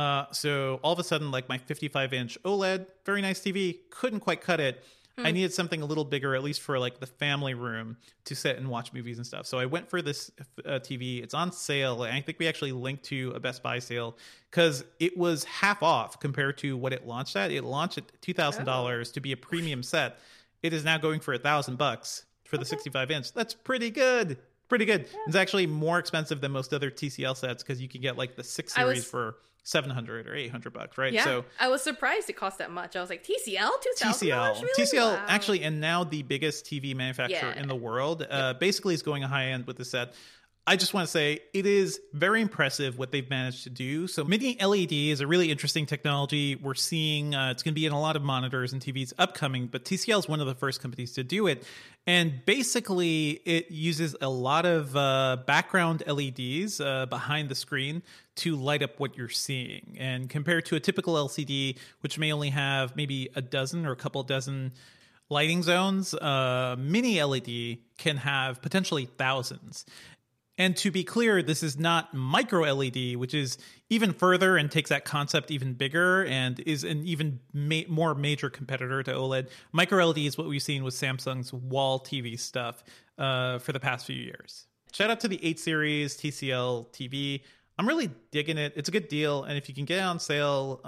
So all of a sudden, like my 55-inch OLED, very nice TV, couldn't quite cut it. I needed something a little bigger, at least for like the family room to sit and watch movies and stuff. So I went for this TV. It's on sale. I think we actually linked to a Best Buy sale because it was half off compared to what it launched at. It launched at $2,000 to be a premium set. It is now going for $1,000 for the 65-inch. That's pretty good. Pretty good. Yeah. It's actually more expensive than most other TCL sets because you can get like the 6 series for $700 or $800, right? Yeah, so I was surprised it cost that much. I was like, TCL, $2,000? Really? TCL wow. actually, and now the biggest TV manufacturer in the world, basically is going high end with the set. I just want to say it is very impressive what they've managed to do. So mini LED is a really interesting technology. We're seeing it's going to be in a lot of monitors and TVs upcoming, but TCL is one of the first companies to do it. And basically, it uses a lot of background LEDs behind the screen to light up what you're seeing. And compared to a typical LCD, which may only have maybe a dozen or a couple dozen lighting zones, mini LED can have potentially thousands. And to be clear, this is not micro LED, which is even further and takes that concept even bigger and is an even more major competitor to OLED. Micro LED is what we've seen with Samsung's wall TV stuff for the past few years. Shout out to the 8 series TCL TV. I'm really digging it. It's a good deal. And if you can get it on sale,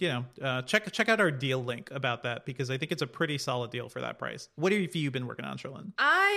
check out our deal link about that because I think it's a pretty solid deal for that price. What have you been working on, Cherlynn?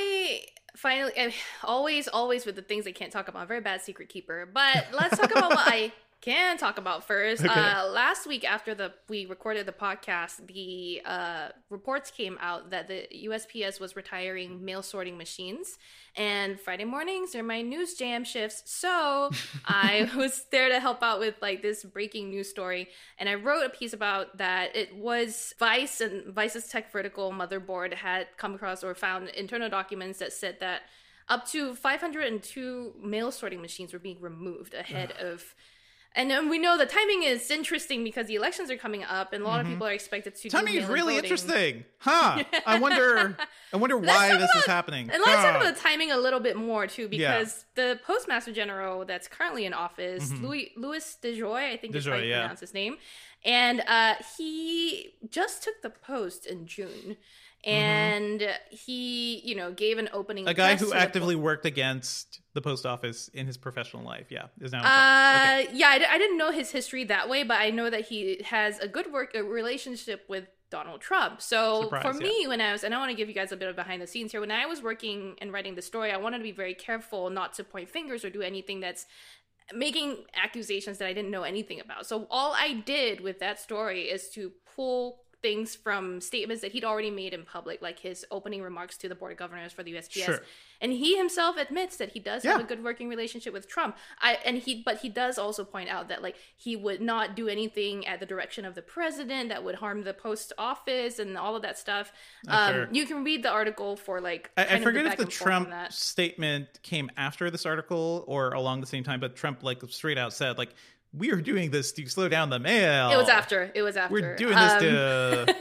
Always with the things I can't talk about. I'm a very bad secret keeper. But let's talk about what I can talk about first. Okay. Last week after we recorded the podcast, the reports came out that the USPS was retiring mail sorting machines. And Friday mornings are my news jam shifts. So I was there to help out with like this breaking news story. And I wrote a piece about that. It was Vice and Vice's Tech Vertical motherboard had come across or found internal documents that said that up to 502 mail sorting machines were being removed ahead of... And we know the timing is interesting because the elections are coming up, and a lot of people are expected to. Timing is really interesting, huh? I wonder why this is happening. And let's talk about the timing a little bit more too, because the Postmaster General that's currently in office, Louis DeJoy, I think is how you pronounce his name, and he just took the post in June. And he, gave an opening. A guy who actively worked against the post office in his professional life, is now. Okay. Yeah, I didn't know his history that way, but I know that he has a good relationship with Donald Trump. So for me, when I want to give you guys a bit of behind the scenes here. When I was working and writing the story, I wanted to be very careful not to point fingers or do anything that's making accusations that I didn't know anything about. So all I did with that story is to pull things from statements that he'd already made in public, like his opening remarks to the Board of Governors for the USPS. Sure. And he himself admits that he does have a good working relationship with Trump. But he does also point out that like he would not do anything at the direction of the president that would harm the post office and all of that stuff. Sure. You can read the article for like. I forget if the Trump statement came after this artitle or along the same time, but Trump like straight out said like, we are doing this to slow down the mail. It was after. We're doing this to...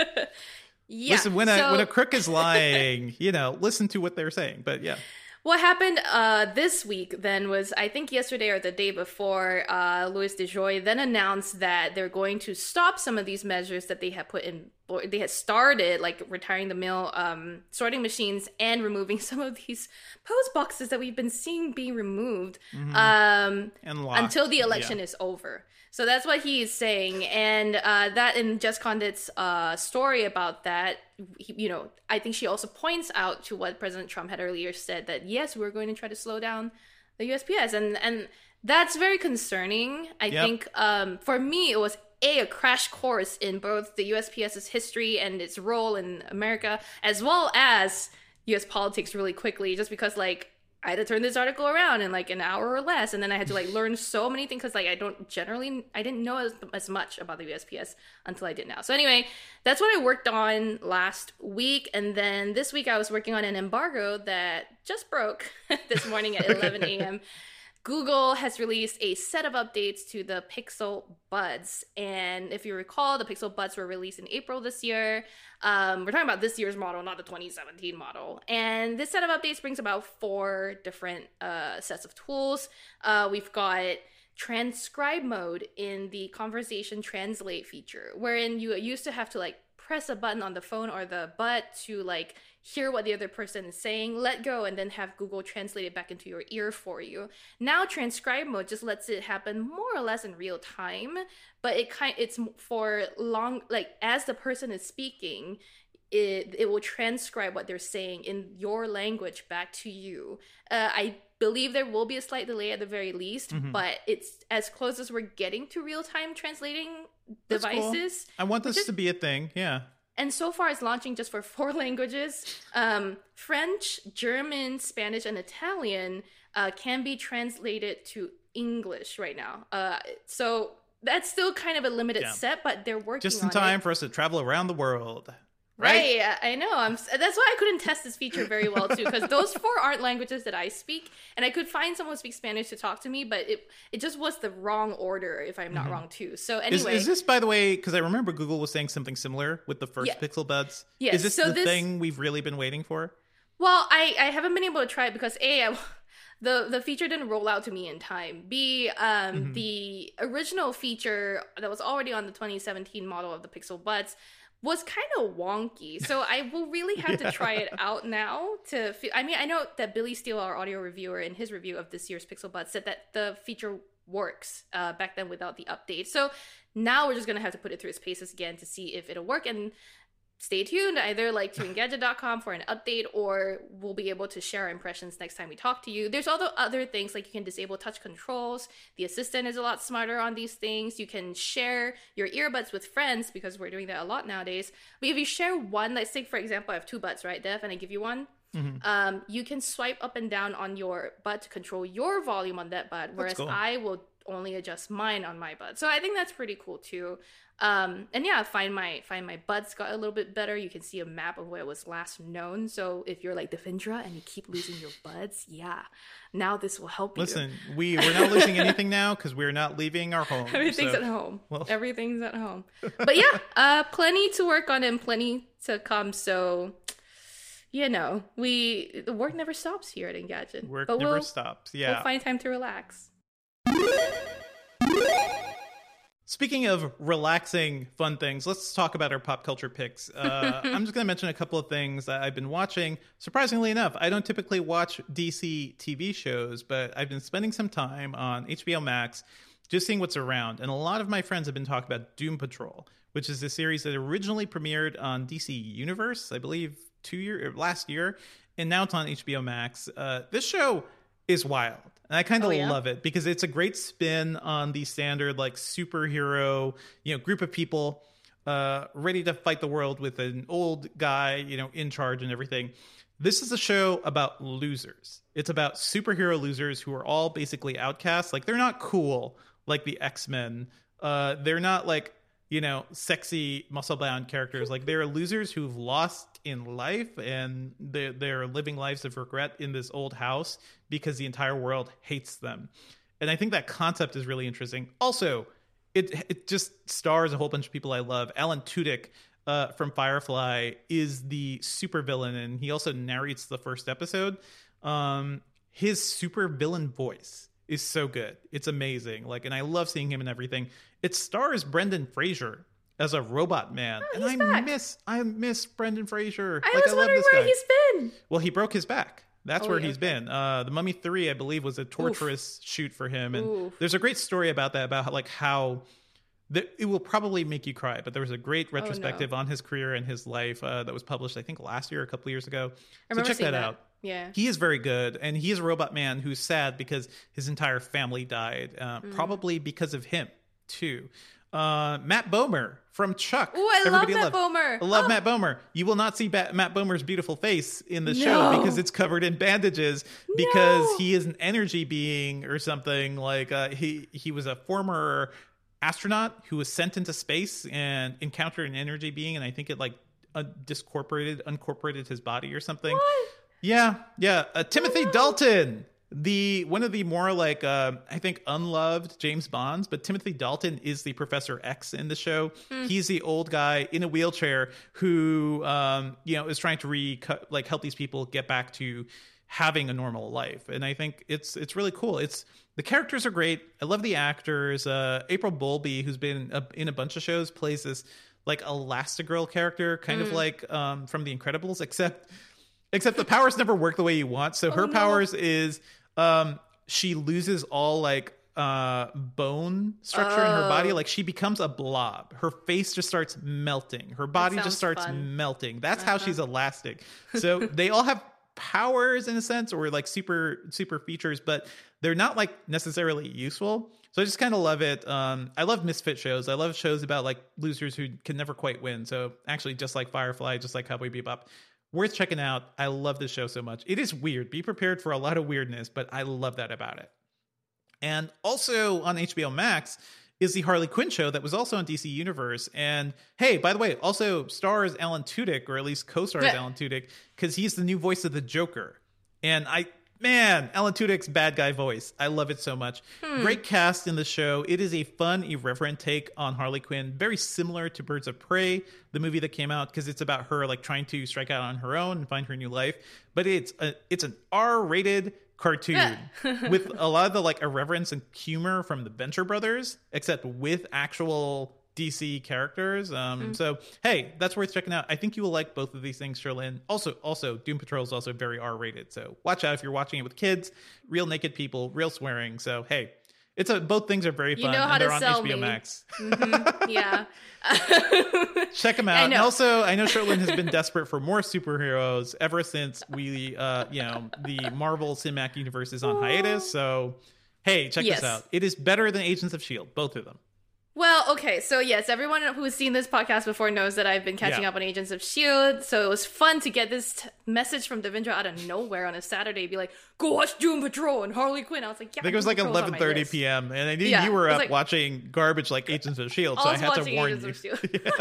Listen, when a crook is lying, listen to what they're saying. But yeah. What happened this week then was, I think yesterday or the day before, Louis DeJoy then announced that they're going to stop some of these measures that they had put in, or they had started, like retiring the mail sorting machines and removing some of these post boxes that we've been seeing being removed until the election is over. So that's what he is saying. And that in Jess Condit's story about that, I think she also points out to what President Trump had earlier said, that yes, we're going to try to slow down the USPS. And that's very concerning. I think for me, it was a crash course in both the USPS's history and its role in America, as well as US politics really quickly, just because like I had to turn this article around in like an hour or less, and then I had to like learn so many things because like I didn't know as much about the USPS until I did now. So anyway, that's what I worked on last week, and then this week I was working on an embargo that just broke this morning at 11 a.m. Google has released a set of updates to the Pixel Buds. And if you recall, the Pixel Buds were released in April this year. We're talking about this year's model, not the 2017 model. And this set of updates brings about 4 different sets of tools. We've got transcribe mode in the conversation translate feature, wherein you used to have to like press a button on the phone or the bud to like hear what the other person is saying, let go, and then have Google translate it back into your ear for you. Now transcribe mode just lets it happen more or less in real time, but it's for long, like as the person is speaking, it will transcribe what they're saying in your language back to you. I believe there will be a slight delay at the very least, but it's as close as we're getting to real-time translating devices. Cool. I want this to be a thing, yeah. And so far, it's launching just for 4 languages. French, German, Spanish, and Italian can be translated to English right now. So that's still kind of a limited set, but they're working on it. Just in time for us to travel around the world. Right, I know. That's why I couldn't test this feature very well too, because those 4 aren't languages that I speak, and I could find someone who speaks Spanish to talk to me, but it just was the wrong order, if I'm not wrong too. So anyway, is this, by the way, because I remember Google was saying something similar with the first Pixel Buds? Yes. Is this the thing we've really been waiting for? Well, I haven't been able to try it because the feature didn't roll out to me in time. B, the original feature that was already on the 2017 model of the Pixel Buds was kind of wonky. So I will really have to try it out now to feel. I mean, I know that Billy Steele, our audio reviewer, in his review of this year's Pixel Buds, said that the feature works back then without the update. So now we're just going to have to put it through its paces again to see if it'll work. And stay tuned, either like TuneGadget.com for an update, or we'll be able to share our impressions next time we talk to you. There's all the other things, like you can disable touch controls. The assistant is a lot smarter on these things. You can share your earbuds with friends, because we're doing that a lot nowadays. But if you share one, let's say, for example, I have 2 buds, right, Dev, and I give you one. You can swipe up and down on your bud to control your volume on that bud, whereas I will only adjust mine on my bud. So I think that's pretty cool too. And yeah, find my buds got a little bit better. You can see a map of where it was last known. So if you're like Devindra and you keep losing your buds, now this will help you. Listen, we're not losing anything now because we're not leaving our home. Everything's at home. Well. Everything's at home. But yeah, plenty to work on and plenty to come. So, you know, the work never stops here at Engadget. Work never stops. Yeah. We'll find time to relax. Speaking of relaxing, fun things, let's talk about our pop culture picks. I'm just going to mention a couple of things that I've been watching. Surprisingly enough, I don't typically watch DC TV shows, but I've been spending some time on HBO Max just seeing what's around. And a lot of my friends have been talking about Doom Patrol, which is a series that originally premiered on DC Universe, I believe, last year. And now it's on HBO Max. This show is wild. And I kind of love it because it's a great spin on the standard like superhero, group of people ready to fight the world with an old guy, in charge and everything. This is a show about losers. It's about superhero losers who are all basically outcasts. Like, they're not cool like the X-Men. They're not like, sexy muscle-bound characters. Like, they're losers who've lost in life, and they're living lives of regret in this old house because the entire world hates them. And I think that concept is really interesting. Also, it just stars a whole bunch of people I love. Alan Tudyk from Firefly is the supervillain, and he also narrates the first episode. His supervillain voice is so good. It's amazing. And I love seeing him in everything. It stars Brendan Fraser as a robot man. Oh, and I miss Brendan Fraser. I was wondering where he's been. Well, he broke his back. That's where he's been. The Mummy 3, I believe, was a torturous shoot for him. And there's a great story about that, about how it will probably make you cry. But there was a great retrospective on his career and his life that was published, I think, last year, a couple of years ago. So check that out. Yeah. He is very good. And he is a robot man who's sad because his entire family died, probably because of him, too. Matt Bomer from Chuck. Oh, I love Matt Bomer. I love Matt Bomer. You will not see Matt Bomer's beautiful face in the show because it's covered in bandages because he is an energy being or something. Like he was a former astronaut who was sent into space and encountered an energy being, and I think it like uncorporated his body or something. What? Yeah. Timothy Dalton, one of the more like I think unloved James Bonds, but Timothy Dalton is the Professor X in the show. He's the old guy in a wheelchair who is trying to help these people get back to having a normal life, and I think it's really cool. The characters are great. I love the actors. April Bowlby, who's been in a bunch of shows, plays this like Elastigirl character, kind of like from The Incredibles, except the powers never work the way you want. So her powers is she loses all like bone structure in her body. Like she becomes a blob. Her face just starts melting. Her body just starts melting. That's how she's elastic. So they all have powers in a sense, or like super features, but they're not like necessarily useful. So I just kind of love it. I love misfit shows. I love shows about like losers who can never quite win. So actually, just like Firefly, just like Cowboy Bebop, worth checking out. I love this show so much. It is weird. Be prepared for a lot of weirdness, but I love that about it. And also on HBO Max is the Harley Quinn show that was also on DC Universe. And hey, by the way, also stars Alan Tudyk, or at least co-stars Alan Tudyk, because he's the new voice of the Joker. And Alan Tudyk's bad guy voice. I love it so much. Great cast in the show. It is a fun, irreverent take on Harley Quinn, very similar to Birds of Prey, the movie that came out, because it's about her like trying to strike out on her own and find her new life. But it's an R-rated cartoon with a lot of the like irreverence and humor from the Venture Brothers, except with actual DC characters. So hey, that's worth checking out. I think you will like both of these things, Sherlyn. Also Doom Patrol is also very R-rated, so watch out if you're watching it with kids. Real naked people, real swearing. So hey, both things are very fun. You know how and they're to on sell HBO me. Max. Yeah. Check them out. And also, I know Sherlyn has been desperate for more superheroes ever since the Marvel Cinematic Universe is on hiatus. So hey, check this out. It is better than Agents of S.H.I.E.L.D., both of them. Well, okay, so yes, everyone who has seen this podcast before knows that I've been catching up on Agents of S.H.I.E.L.D., so it was fun to get this message from Devindra out of nowhere on a Saturday, be like, go watch Doom Patrol and Harley Quinn. I was like, yeah, I think it was like 11:30 p.m., and I knew you were up watching garbage like Agents of S.H.I.E.L.D., so I had to warn you.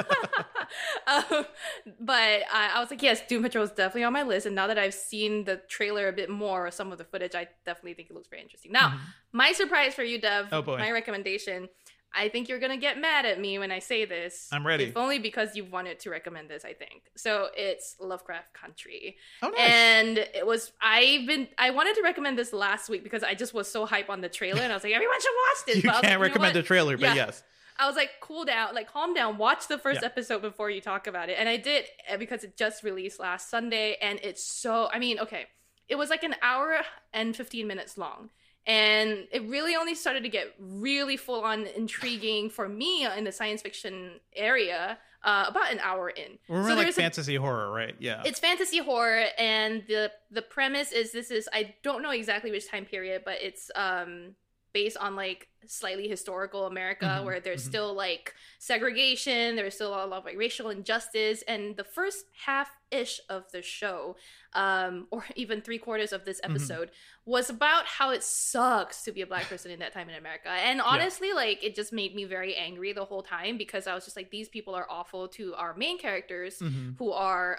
But I was like, yes, Doom Patrol is definitely on my list, and now that I've seen the trailer a bit more, or some of the footage, I definitely think it looks very interesting. Now, my surprise for you, Dev, my recommendation, I think you're going to get mad at me when I say this. I'm ready. If only because you wanted to recommend this, I think. So it's Lovecraft Country. Oh, nice. And it was, I wanted to recommend this last week because I just was so hype on the trailer and I was like, everyone should watch this. You can't recommend a trailer, but yes. I was like, calm down, watch the first episode before you talk about it. And I did, because it just released last Sunday. And it's so, it was like an hour and 15 minutes long. And it really only started to get really full on intriguing for me in the science fiction area about an hour in. We're like fantasy horror, right? Yeah. It's fantasy horror, and the premise is I don't know exactly which time period, but it's based on like slightly historical America where there's still like segregation, there's still a lot of like racial injustice, and the first half-ish of the show, or even 3/4 of this episode, was about how it sucks to be a Black person in that time in America. And honestly, like, it just made me very angry the whole time, because I was just like, these people are awful to our main characters who are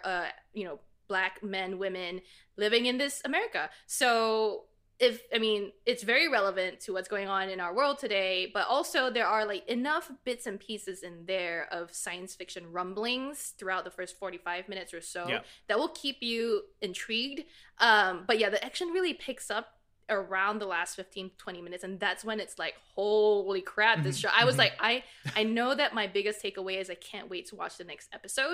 Black men, women living in this America. So it's very relevant to what's going on in our world today, but also there are like enough bits and pieces in there of science fiction rumblings throughout the first 45 minutes or so that will keep you intrigued. But yeah, the action really picks up around the last 15-20 minutes, and that's when it's like, holy crap, this show. I was like, I know that my biggest takeaway is I can't wait to watch the next episode.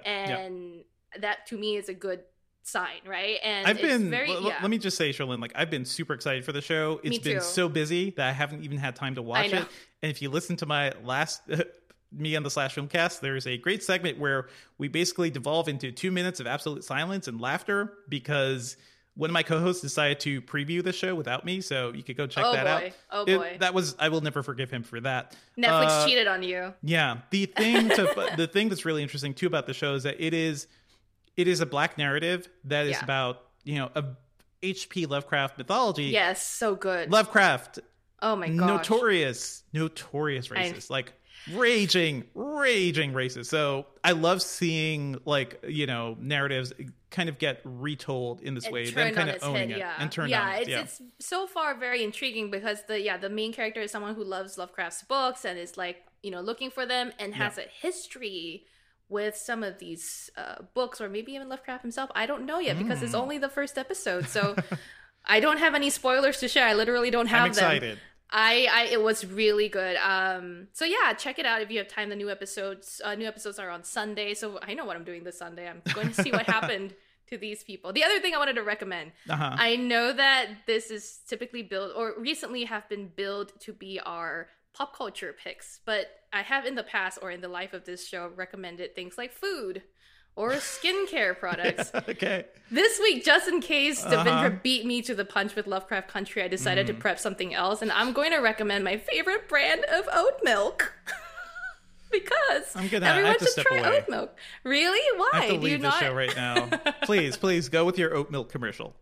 And that to me is a good sign, right? And let me just say, Sherlyn, like, I've been super excited for the show. It's been so busy that I haven't even had time to watch it. And if you listen to my last me on the Slash Filmcast, there's a great segment where we basically devolve into 2 minutes of absolute silence and laughter, because one of my co-hosts decided to preview the show without me, so you could go check that out. Oh boy. I will never forgive him for that. Netflix cheated on you. Yeah. The thing that's really interesting too about the show is that it is a Black narrative that is about, a H.P. Lovecraft mythology. Yes, so good. Lovecraft. Oh my gosh. Notorious racist. Like raging racist. So I love seeing narratives kind of get retold in this way, them kind of owning it and turn on it. It's so far very intriguing because the main character is someone who loves Lovecraft's books and is looking for them and has a history with some of these books, or maybe even Lovecraft himself. I don't know yet because it's only the first episode, so I don't have any spoilers to share. I literally don't have them. I'm excited. It was really good. So yeah, check it out if you have time. The new episodes are on Sunday, so I know what I'm doing this Sunday. I'm going to see what happened to these people. The other thing I wanted to recommend, I know that this is typically billed, or recently have been billed to be our pop culture picks, but I have in the past, or in the life of this show, recommended things like food or skincare products. Okay. This week, just in case Devindra beat me to the punch with Lovecraft Country, I decided to prep something else, and I'm going to recommend my favorite brand of oat milk. Because everyone should try oat milk. Really? Why? I have to leave the show right now. Please go with your oat milk commercial.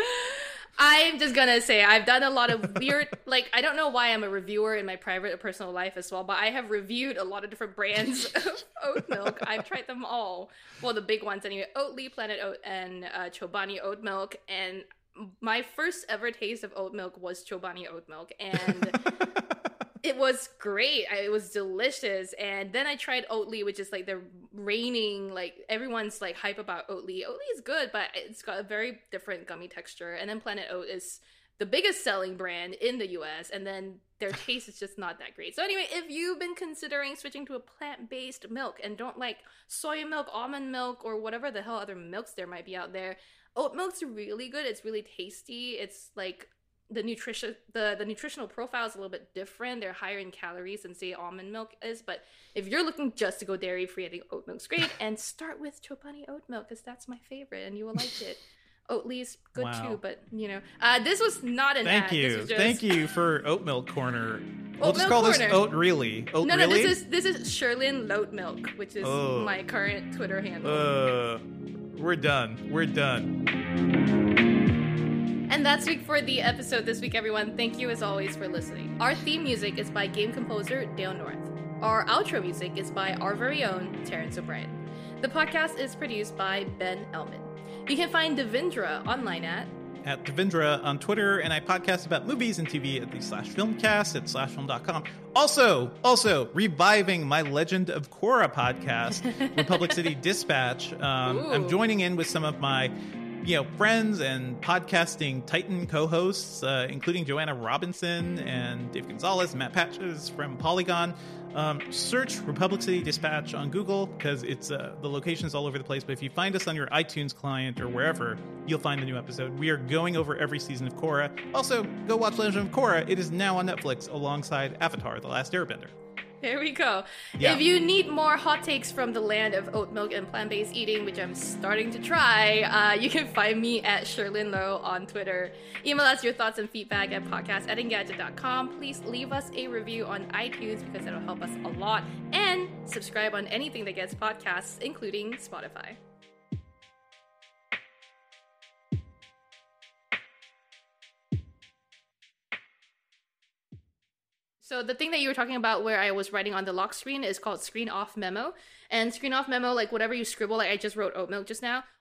I'm just gonna say I've done a lot of weird, I don't know why I'm a reviewer in my private or personal life as well, but I have reviewed a lot of different brands of oat milk. I've tried them all. Well, the big ones anyway. Oatly, Planet Oat, and Chobani Oat Milk. And my first ever taste of oat milk was Chobani Oat Milk. And it was great. It was delicious. And then I tried Oatly, which is the reigning, everyone's hype about Oatly. Oatly is good, but it's got a very different gummy texture. And then Planet Oat is the biggest selling brand in the US. And then their taste is just not that great. So anyway, if you've been considering switching to a plant-based milk and don't like soy milk, almond milk, or whatever the hell other milks there might be out there, oat milk's really good. It's really tasty. It's the nutritional profile is a little bit different. They're higher in calories than say almond milk is, but if you're looking just to go dairy free, I think oat milk's great. And start with Chobani oat milk because that's my favorite, and you will like it. Oatly's good too, but this was not an ad. Thank you for Oat Milk Corner. We'll just call this Oat Really. No, this is Sherlyn Loat Milk, which is my current Twitter handle. We're done. And that's it for the episode this week, everyone. Thank you as always for listening. Our theme music is by game composer Dale North. Our outro music is by our very own Terrence O'Brien. The podcast is produced by Ben Elman. You can find Devindra online at Devindra on Twitter, and I podcast about movies and TV at the /filmcast at /film.com. Also reviving my Legend of Korra podcast, Republic City Dispatch. I'm joining in with some of my friends and podcasting titan co-hosts, including Joanna Robinson and Dave Gonzalez, Matt Patches from Polygon. Search Republic City Dispatch on Google because it's the location's all over the place. But if you find us on your iTunes client or wherever, you'll find the new episode. We are going over every season of Korra. Also, go watch Legend of Korra. It is now on Netflix alongside Avatar: The Last Airbender. There we go. Yeah. If you need more hot takes from the land of oat milk and plant-based eating, which I'm starting to try, you can find me at Sherlyn Low on Twitter. Email us your thoughts and feedback at podcast@engadget.com. Please leave us a review on iTunes because it'll help us a lot. And subscribe on anything that gets podcasts, including Spotify. So the thing that you were talking about where I was writing on the lock screen is called Screen Off Memo. And Screen Off Memo, whatever you scribble, I just wrote oat milk just now.